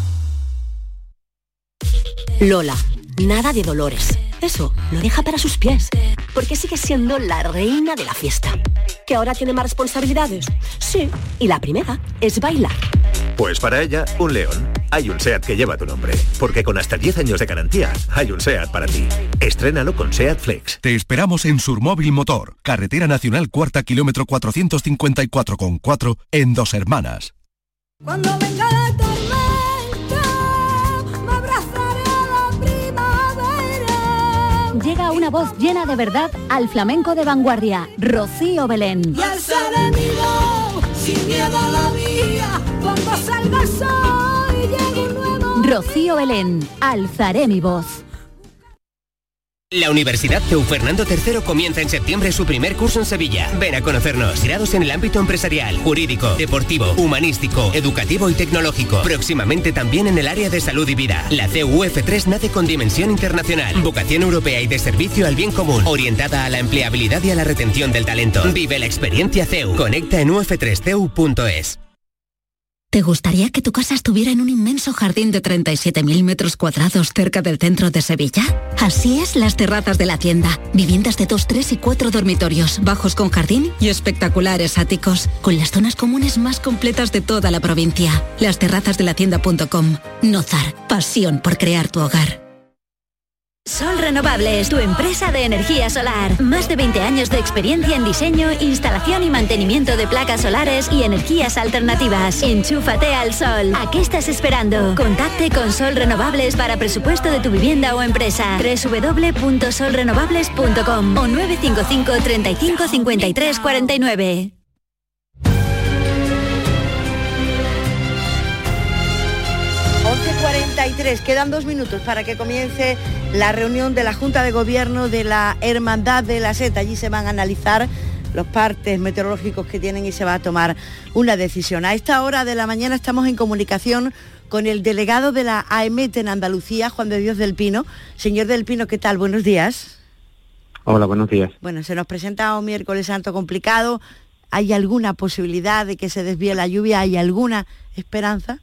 Lola, nada de dolores. Eso lo deja para sus pies, porque sigue siendo la reina de la fiesta. ¿Que ahora tiene más responsabilidades? Sí, y la primera es bailar. Pues para ella, un león. Hay un SEAT que lleva tu nombre, porque con hasta 10 años de garantía, hay un SEAT para ti. Estrénalo con SEAT Flex. Te esperamos en Surmóvil Motor, Carretera Nacional 4 kilómetro 454,4 en Dos Hermanas. Cuando venga la tormenta, me abrazaré a la primavera. Llega una voz llena de verdad al flamenco de vanguardia, Rocío Belén. Y alzaré mi voz sin miedo a la vida, cuando salga el sol y llegue un nuevo... Rocío Belén, alzaré mi voz. La Universidad CEU Fernando III comienza en septiembre su primer curso en Sevilla. Ven a conocernos. Grados en el ámbito empresarial, jurídico, deportivo, humanístico, educativo y tecnológico. Próximamente también en el área de salud y vida. La CEU UF3 nace con dimensión internacional, vocación europea y de servicio al bien común, orientada a la empleabilidad y a la retención del talento. Vive la experiencia CEU. Conecta en uf3ceu.es. ¿Te gustaría que tu casa estuviera en un inmenso jardín de 37.000 metros cuadrados cerca del centro de Sevilla? Así es Las Terrazas de la Hacienda. Viviendas de 2, 3 y 4 dormitorios, bajos con jardín y espectaculares áticos, con las zonas comunes más completas de toda la provincia. Lasterrazasdelahacienda.com. Nozar, pasión por crear tu hogar. Sol Renovables, tu empresa de energía solar. Más de 20 años de experiencia en diseño, instalación y mantenimiento de placas solares y energías alternativas. Enchúfate al sol. ¿A qué estás esperando? Contacte con Sol Renovables para presupuesto de tu vivienda o empresa. www.solrenovables.com o 955 35 53 49. 11:43, quedan 2 minutos para que comience la reunión de la Junta de Gobierno de la Hermandad de la Sed. Allí se van a analizar los partes meteorológicos que tienen y se va a tomar una decisión. A esta hora de la mañana estamos en comunicación con el delegado de la AEMET en Andalucía, Juan de Dios del Pino. Señor del Pino, ¿qué tal? Buenos días. Hola, buenos días. Bueno, se nos presenta un miércoles santo complicado. ¿Hay alguna posibilidad de que se desvíe la lluvia? ¿Hay alguna esperanza?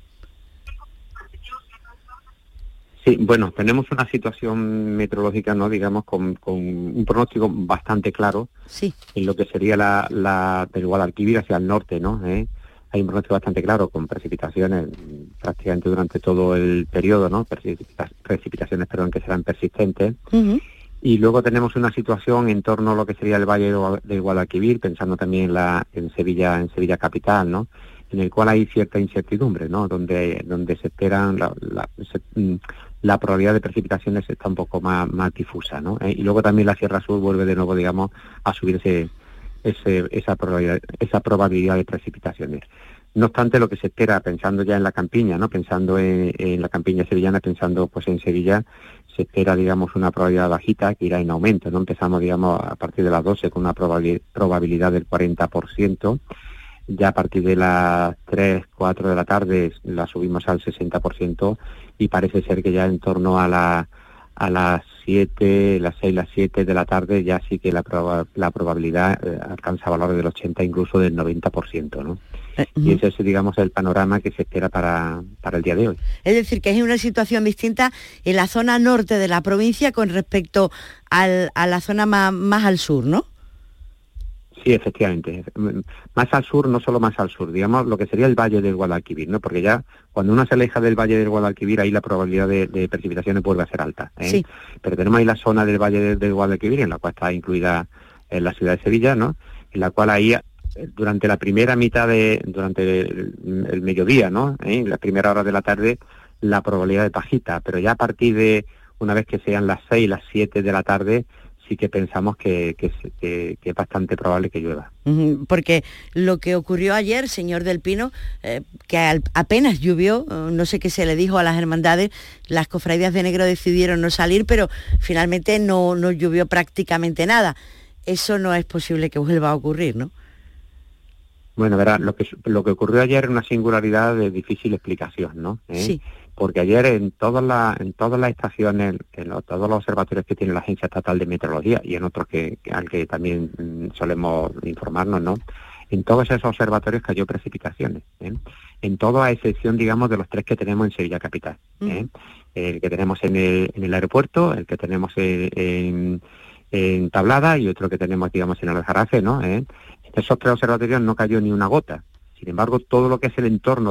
Sí, bueno, tenemos una situación meteorológica, ¿no? Digamos, con un pronóstico bastante claro. Sí. En lo que sería del Guadalquivir hacia el norte, ¿no? Hay un pronóstico bastante claro con precipitaciones prácticamente durante todo el periodo, ¿no? Precipitaciones, que serán persistentes. Uh-huh. Y luego tenemos una situación en torno a lo que sería el Valle del Guadalquivir, pensando también en Sevilla capital, ¿no? En el cual hay cierta incertidumbre, ¿no? Donde se esperan la probabilidad de precipitaciones está un poco más difusa, ¿no? Y luego también la Sierra Sur vuelve de nuevo, digamos, a subir esa probabilidad de precipitaciones. No obstante, lo que se espera, pensando ya en la campiña, ¿no? Pensando en la campiña sevillana, pensando pues en Sevilla, se espera, digamos, una probabilidad bajita que irá en aumento, ¿no? Empezamos, digamos, a partir de las 12 con una probabilidad del 40%. Ya a partir de las 3, 4 de la tarde la subimos al 60% y parece ser que ya en torno a las 7, las 6, las 7 de la tarde ya sí que la probabilidad alcanza valores del 80, incluso del 90%, ¿no? Y ese es, digamos, el panorama que se espera para el día de hoy. Es decir, que es una situación distinta en la zona norte de la provincia con respecto a la zona más al sur, ¿no? Sí, efectivamente. Más al sur, no solo más al sur, digamos, lo que sería el Valle del Guadalquivir, ¿no? Porque ya cuando uno se aleja del Valle del Guadalquivir, ahí la probabilidad de precipitaciones vuelve a ser alta, ¿eh? Sí. Pero tenemos ahí la zona del Valle del Guadalquivir, en la cual está incluida la ciudad de Sevilla, ¿no? En la cual ahí, durante la primera mitad durante el mediodía, ¿no? La primera hora de la tarde, la probabilidad es bajita, pero ya a partir de, una vez que sean las 6, las 7 de la tarde, sí que pensamos que es bastante probable que llueva. Porque lo que ocurrió ayer, señor Del Pino, que apenas llovió, no sé qué se le dijo a las hermandades, las cofradías de negro decidieron no salir, pero finalmente no llovió prácticamente nada. Eso no es posible que vuelva a ocurrir, ¿no? Bueno, verá, lo que ocurrió ayer es una singularidad de difícil explicación, ¿no? Sí. Porque ayer en todas las estaciones, todos los observatorios que tiene la Agencia Estatal de Meteorología y en otros al que también solemos informarnos, ¿no? En todos esos observatorios cayó precipitaciones, ¿eh? En todo, a excepción, digamos, de los 3 que tenemos en Sevilla Capital, ¿eh? El que tenemos en el aeropuerto, el que tenemos en Tablada y otro que tenemos, digamos, en Aljarafe, ¿no? En esos 3 observatorios no cayó ni una gota. Sin embargo, todo lo que es el entorno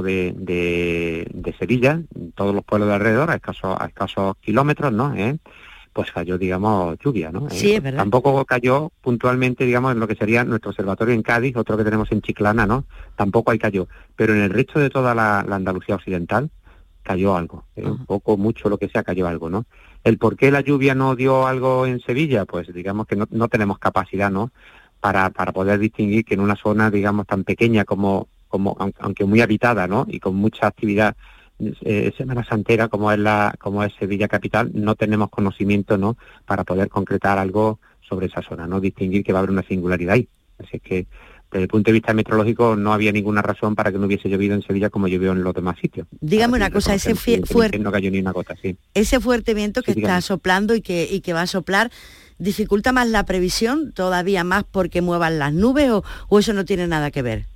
de Sevilla, todos los pueblos de alrededor, a escasos kilómetros, ¿no? Pues cayó, digamos, lluvia, ¿no? Sí, es verdad. Tampoco cayó puntualmente, digamos, en lo que sería nuestro observatorio en Cádiz, otro que tenemos en Chiclana, ¿no? Tampoco ahí cayó. Pero en el resto de toda la Andalucía occidental cayó algo. Un poco, mucho, lo que sea, cayó algo, ¿no? ¿El por qué la lluvia no dio algo en Sevilla? Pues digamos que no tenemos capacidad, ¿no? Para poder distinguir que en una zona, digamos, tan pequeña como aunque muy habitada, ¿no? Y con mucha actividad semana santera como es Sevilla Capital, no tenemos conocimiento, ¿no? Para poder concretar algo sobre esa zona, ¿no? Distinguir que va a haber una singularidad ahí. Así es que, desde el punto de vista meteorológico, no había ninguna razón para que no hubiese llovido en Sevilla como llovió en los demás sitios. Dígame una cosa, ese fuerte... No cayó ni una gota, sí. Ese fuerte viento que está soplando y que va a soplar, ¿dificulta más la previsión, todavía más porque muevan las nubes o eso no tiene nada que ver?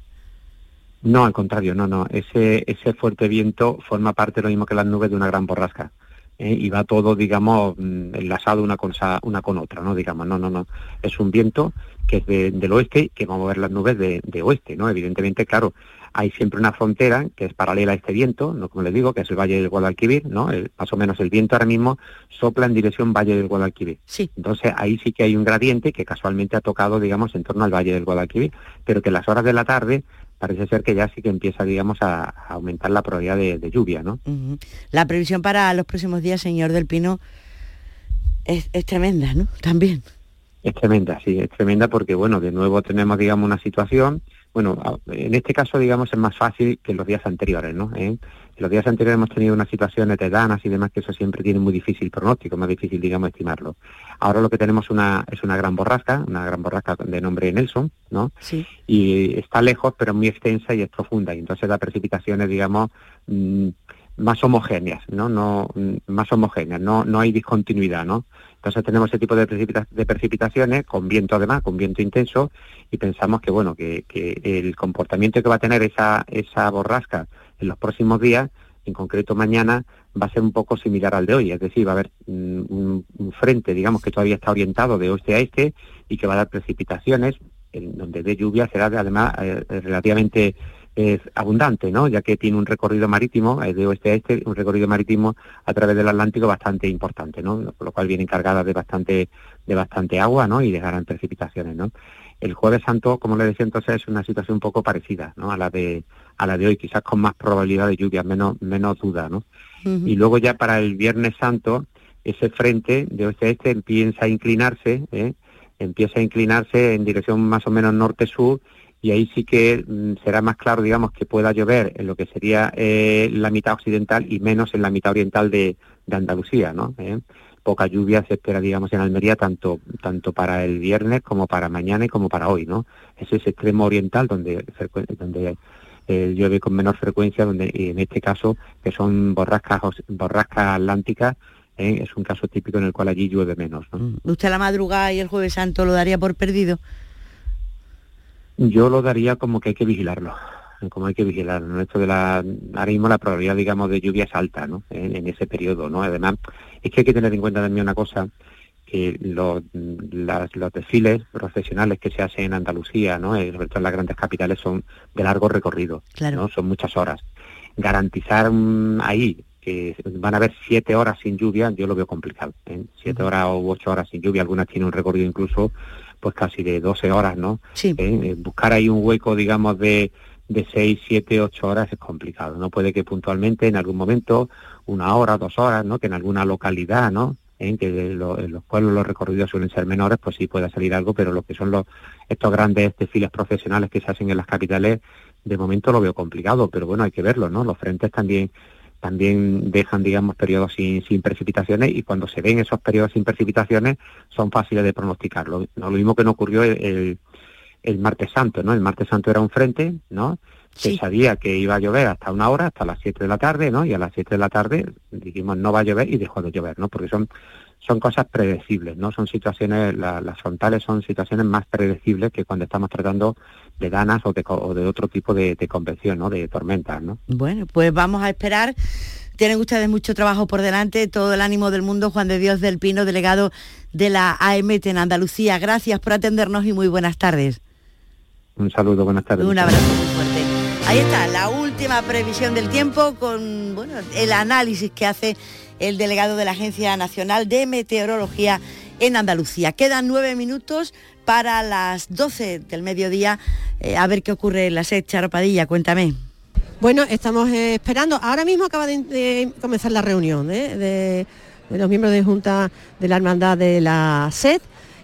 No, al contrario, no. Ese fuerte viento forma parte, lo mismo que las nubes, de una gran borrasca. Y va todo, digamos, enlazado una con otra, ¿no? Digamos, no. Es un viento que es del oeste, que va a mover las nubes de oeste, ¿no? Evidentemente, claro, hay siempre una frontera que es paralela a este viento, ¿no? Como les digo, que es el Valle del Guadalquivir, ¿no? Más o menos el viento ahora mismo sopla en dirección Valle del Guadalquivir. Sí. Entonces ahí sí que hay un gradiente que casualmente ha tocado, digamos, en torno al Valle del Guadalquivir, pero que en las horas de la tarde parece ser que ya sí que empieza, digamos, a aumentar la probabilidad de lluvia, ¿no? La previsión para los próximos días, señor Del Pino, es tremenda, ¿no? También. Es tremenda, sí, es tremenda porque, bueno, de nuevo tenemos, digamos, una situación, bueno, en este caso, digamos, es más fácil que en los días anteriores, ¿no? En los días anteriores hemos tenido unas situaciones de danas y demás que eso siempre tiene muy difícil pronóstico, más difícil, digamos, estimarlo. Ahora lo que tenemos es una gran borrasca de nombre Nelson, ¿no? Sí. Y está lejos, pero muy extensa y es profunda, y entonces da precipitaciones, digamos, más homogéneas, ¿no? Más homogéneas, no hay discontinuidad, ¿no? Entonces tenemos ese tipo de precipitaciones, con viento además, con viento intenso, y pensamos que, bueno, que el comportamiento que va a tener esa borrasca en los próximos días, en concreto mañana, va a ser un poco similar al de hoy, es decir, va a haber un frente, digamos, que todavía está orientado de oeste a este y que va a dar precipitaciones, donde de lluvia será además relativamente abundante, ¿no? Ya que tiene un recorrido marítimo de oeste a este, un recorrido marítimo a través del Atlántico bastante importante, ¿no? Por lo cual viene cargada de bastante agua, ¿no? Y dejarán precipitaciones, ¿no? El Jueves Santo, como le decía entonces, es una situación un poco parecida, ¿no? A la de hoy, quizás con más probabilidad de lluvia, menos duda, ¿no? Y luego ya para el Viernes Santo, ese frente de oeste a este empieza a inclinarse en dirección más o menos norte-sur, y ahí sí que será más claro, digamos, que pueda llover en lo que sería la mitad occidental y menos en la mitad oriental de Andalucía, ¿no? Poca lluvia se espera, digamos, en Almería, tanto para el viernes como para mañana y como para hoy, ¿no? Es ese extremo oriental donde llueve con menor frecuencia, donde en este caso, que son borrascas atlánticas, es un caso típico en el cual allí llueve menos, ¿no? ¿Usted la madrugada y el Jueves Santo lo daría por perdido? Yo lo daría como que hay que vigilarlo. como hay que vigilar, ¿no? Esto de ahora mismo la probabilidad, digamos, de lluvia es alta, ¿no? En ese periodo, ¿no? Además, es que hay que tener en cuenta también una cosa, que los desfiles profesionales que se hacen en Andalucía, ¿no? Sobre todo en las grandes capitales, son de largo recorrido, claro, ¿no? Son muchas horas. Garantizar ahí que van a haber 7 horas sin lluvia, yo lo veo complicado, 7 horas u 8 horas sin lluvia, algunas tienen un recorrido incluso pues casi de 12 horas, ¿no? Sí. Buscar ahí un hueco, digamos, de 6, 7, 8 horas es complicado, ¿no? Puede que puntualmente en algún momento, 1 hora, 2 horas, ¿no? Que en alguna localidad, ¿no? Que en los pueblos los recorridos suelen ser menores, pues sí puede salir algo, pero lo que son estos grandes desfiles profesionales que se hacen en las capitales, de momento lo veo complicado, pero bueno, hay que verlo, ¿no? Los frentes también dejan, digamos, periodos sin precipitaciones, y cuando se ven esos periodos sin precipitaciones son fáciles de pronosticar. Lo mismo que no ocurrió el martes santo, ¿no? El martes santo era un frente, ¿no? Sí. Se sabía que iba a llover hasta 1 hora, hasta las 7 de la tarde, ¿no? Y a las 7 de la tarde dijimos no va a llover y dejó de llover, ¿no? Porque son cosas predecibles, ¿no? Son situaciones, las frontales son situaciones más predecibles que cuando estamos tratando de danas o de otro tipo de convección, ¿no? De tormentas, ¿no? Bueno, pues vamos a esperar. Tienen ustedes mucho trabajo por delante, todo el ánimo del mundo. Juan de Dios del Pino, delegado de la AEMET en Andalucía. Gracias por atendernos y muy buenas tardes. Un saludo, buenas tardes. Un abrazo muy fuerte. Ahí está, la última previsión del tiempo con el análisis que hace el delegado de la Agencia Nacional de Meteorología en Andalucía. Quedan 9 minutos para las 12 del mediodía. A ver qué ocurre en la SED. Charo Padilla, cuéntame. Bueno, estamos esperando. Ahora mismo acaba de comenzar la reunión de los miembros de Junta de la Hermandad de la SED.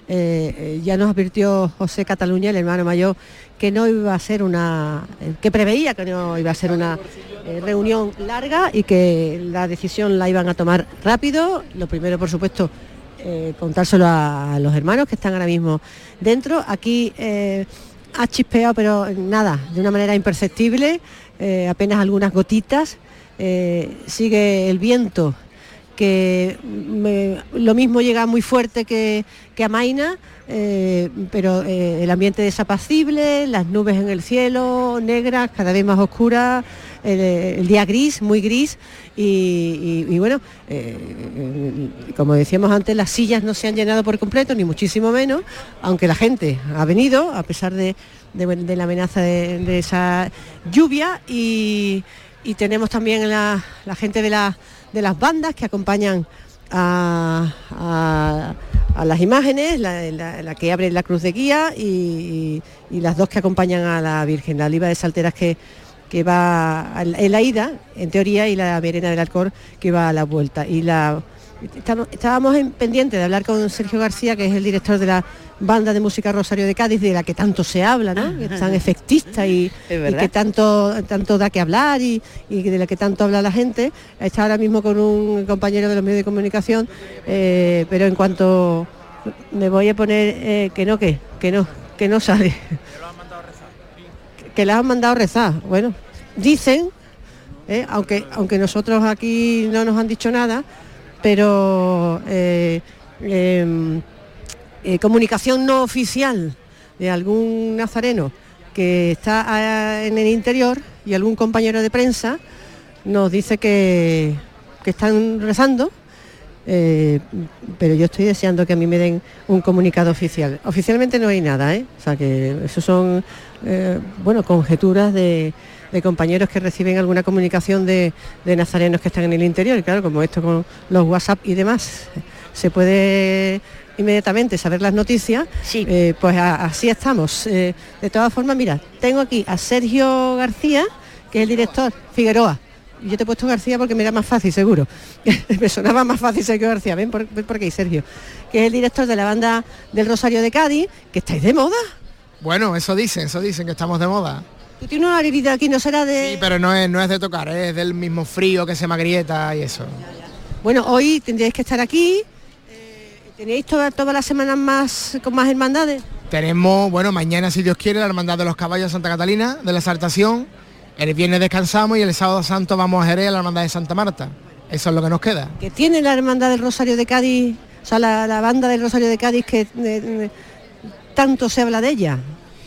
Ya nos advirtió José Cataluña, el hermano mayor, que no iba a ser que preveía que no iba a ser una reunión larga y que la decisión la iban a tomar rápido. Lo primero, por supuesto, contárselo a los hermanos que están ahora mismo dentro. Aquí ha chispeado, pero nada, de una manera imperceptible, apenas algunas gotitas. Sigue el viento, que lo mismo llega muy fuerte que amaina, pero el ambiente desapacible, las nubes en el cielo, negras, cada vez más oscuras, el día gris, muy gris, y bueno, como decíamos antes, las sillas no se han llenado por completo, ni muchísimo menos, aunque la gente ha venido, a pesar de la amenaza de esa lluvia, y tenemos también la gente de las bandas que acompañan a las imágenes, la que abre la cruz de guía y las dos que acompañan a la Virgen, la Oliva de Salteras que va en la ida, en teoría, y la Verena del Alcor que va a la vuelta. Y estábamos pendientes de hablar con Sergio García, que es el director de la Banda de Música Rosario de Cádiz, de la que tanto se habla, ¿no? Que es tan efectista y que tanto da que hablar y de la que tanto habla la gente. Está ahora mismo con un compañero de los medios de comunicación, pero en cuanto me voy a poner que no sale. Que la han mandado rezar. Bueno, dicen, aunque nosotros aquí no nos han dicho nada, pero comunicación no oficial de algún nazareno que está en el interior y algún compañero de prensa nos dice que están rezando, pero yo estoy deseando que a mí me den un comunicado oficial. Oficialmente no hay nada, o sea que eso son conjeturas de compañeros que reciben alguna comunicación de nazarenos que están en el interior, y claro, como esto con los WhatsApp y demás se puede inmediatamente saber las noticias, sí. Pues así estamos. De todas formas, mira, tengo aquí a Sergio García, que es el director, Figueroa. Yo te he puesto García porque me era más fácil, seguro. Me sonaba más fácil Sergio García. Ven por qué, Sergio. Que es el director de la Banda del Rosario de Cádiz, que estáis de moda. Bueno, eso dicen que estamos de moda. Tú tienes una herida aquí, no será de... Sí, pero no es de tocar, es del mismo frío que se me agrieta y eso. Bueno, hoy tendríais que estar aquí. ¿Tenéis todas las semanas más con más hermandades? Tenemos, mañana, si Dios quiere, la Hermandad de los Caballos de Santa Catalina, de la Exaltación. El viernes descansamos y el sábado santo vamos a Jerez, a la Hermandad de Santa Marta. Eso es lo que nos queda. ¿Qué tiene la Hermandad del Rosario de Cádiz, o sea, la Banda del Rosario de Cádiz, que tanto se habla de ella?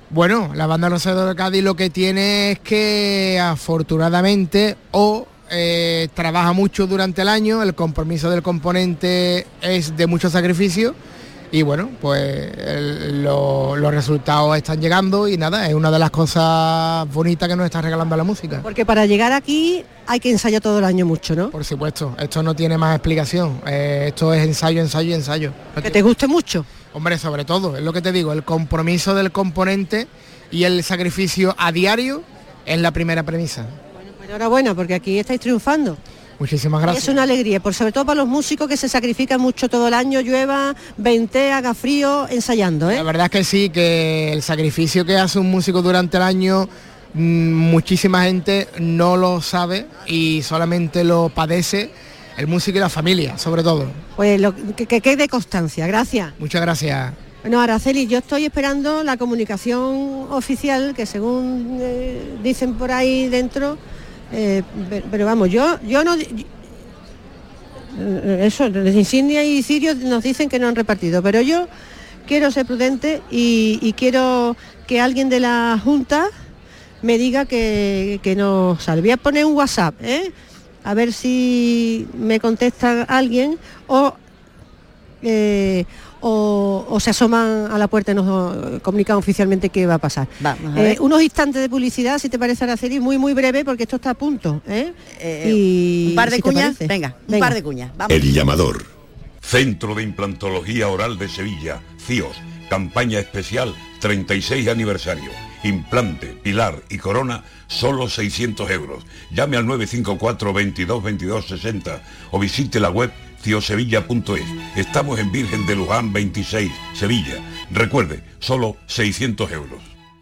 Bueno, la banda Rosero de Cádiz lo que tiene es que afortunadamente trabaja mucho durante el año, el compromiso del componente es de mucho sacrificio y bueno, pues los resultados están llegando y nada, es una de las cosas bonitas que nos está regalando la música. Porque para llegar aquí hay que ensayar todo el año mucho, ¿no? Por supuesto, esto no tiene más explicación, esto es ensayo, ensayo y ensayo. ¿Que te guste mucho? Hombre, sobre todo, es lo que te digo, el compromiso del componente y el sacrificio a diario es la primera premisa. Bueno, pues enhorabuena, porque aquí estáis triunfando. Muchísimas gracias. Es una alegría, sobre todo para los músicos que se sacrifican mucho todo el año, llueva, vente, haga frío, ensayando, ¿eh? La verdad es que sí, que el sacrificio que hace un músico durante el año, muchísima gente no lo sabe y solamente lo padece el músico y la familia, sobre todo. Pues que quede constancia, gracias. Muchas gracias. Bueno, Araceli, yo estoy esperando la comunicación oficial, que según dicen por ahí dentro... pero vamos, yo no... Eso, desde Insignia y Cirio nos dicen que no han repartido, pero yo quiero ser prudente y quiero que alguien de la Junta me diga que no sale. Voy a poner un WhatsApp, a ver si me contesta alguien o se asoman a la puerta y nos comunican oficialmente qué va a pasar. Vamos a ver. Unos instantes de publicidad, si te parece, Araceli, muy muy breve, porque esto está a punto. Un par de cuñas, venga, un par de cuñas. Vamos. El llamador. Centro de Implantología Oral de Sevilla, CIOS, campaña especial 36 aniversario. Implante, pilar y corona, solo 600 euros. Llame al 954 22 22 60 o visite la web ciosevilla.es. Estamos en Virgen de Luján 26, Sevilla. Recuerde, solo 600 euros.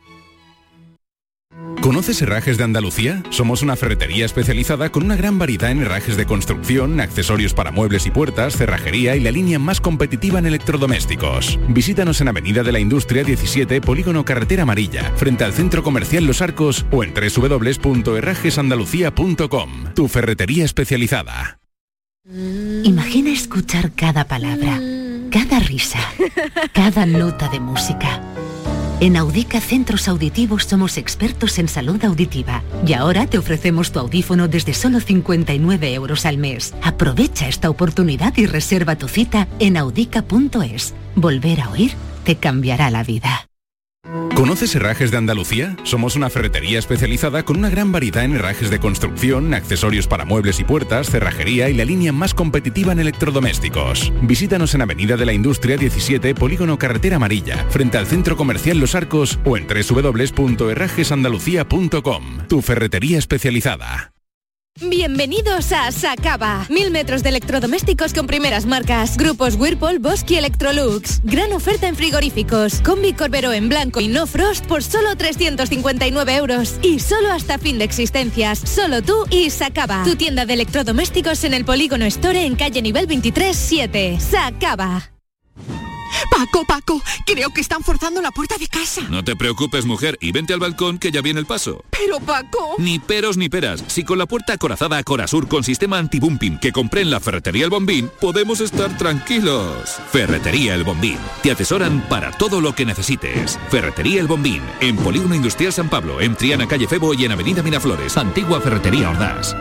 ¿Conoces Herrajes de Andalucía? Somos una ferretería especializada con una gran variedad en herrajes de construcción, accesorios para muebles y puertas, cerrajería y la línea más competitiva en electrodomésticos. Visítanos en Avenida de la Industria 17, Polígono Carretera Amarilla, frente al Centro Comercial Los Arcos o en www.herrajesandalucía.com. Tu ferretería especializada. Imagina escuchar cada palabra, cada risa, cada nota de música. En Audica Centros Auditivos somos expertos en salud auditiva y ahora te ofrecemos tu audífono desde solo 59 euros al mes. Aprovecha esta oportunidad y reserva tu cita en audica.es. Volver a oír te cambiará la vida. ¿Conoces Herrajes de Andalucía? Somos una ferretería especializada con una gran variedad en herrajes de construcción, accesorios para muebles y puertas, cerrajería y la línea más competitiva en electrodomésticos. Visítanos en Avenida de la Industria 17, Polígono Carretera Amarilla, frente al Centro Comercial Los Arcos o en www.herrajesandalucía.com. Tu ferretería especializada. Bienvenidos a Sacaba. 1000 metros de electrodomésticos con primeras marcas. Grupos Whirlpool, Bosch y Electrolux. Gran oferta en frigoríficos. Combi Corbero en blanco y no frost por solo 359 euros. Y solo hasta fin de existencias. Solo tú y Sacaba. Tu tienda de electrodomésticos en el Polígono Store en calle nivel 23, 7. Sacaba. Paco, creo que están forzando la puerta de casa. No te preocupes, mujer, y vente al balcón que ya viene el paso. Pero, Paco... Ni peros ni peras. Si con la puerta acorazada Acorazur con sistema anti-bumping que compré en la Ferretería El Bombín, podemos estar tranquilos. Ferretería El Bombín. Te asesoran para todo lo que necesites. Ferretería El Bombín. En Polígono Industrial San Pablo, en Triana, calle Febo y en Avenida Miraflores. Antigua Ferretería Ordaz.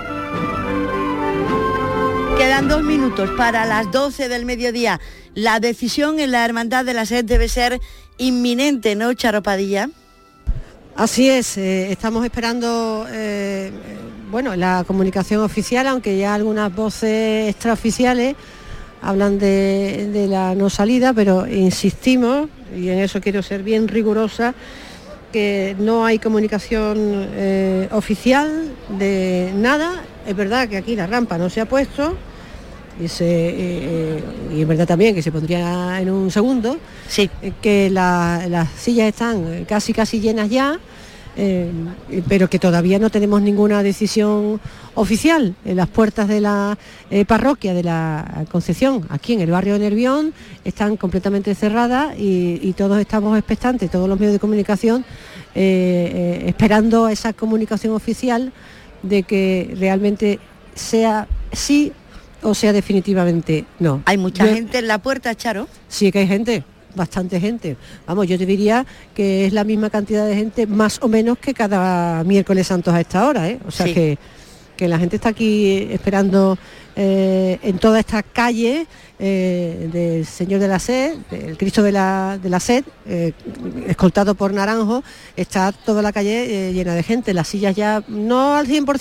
Quedan 2 minutos para las 12 del mediodía. La decisión en la Hermandad de la Sed debe ser inminente, ¿no, Charo Padilla? Así es, estamos esperando la comunicación oficial, aunque ya algunas voces extraoficiales hablan de la no salida, pero insistimos, y en eso quiero ser bien rigurosa, que no hay comunicación oficial de nada. Es verdad que aquí la rampa no se ha puesto, y es verdad también que se pondría en un segundo, sí. Que las sillas están casi llenas ya, pero que todavía no tenemos ninguna decisión oficial. En las puertas de la parroquia de la Concepción, aquí en el barrio de Nervión, están completamente cerradas y todos estamos expectantes, todos los medios de comunicación, esperando esa comunicación oficial de que realmente sea sí o sea definitivamente no. ¿Hay mucha gente en la puerta, Charo? Sí que hay gente. bastante gente. Vamos, yo te diría que es la misma cantidad de gente, más o menos, que cada miércoles santos a esta hora, ¿eh? O sea Sí. que la gente está aquí esperando en toda esta calle del Señor de la Sed, del Cristo de la Sed, escoltado por Naranjo. Está toda la calle llena de gente, las sillas ya no al 100%,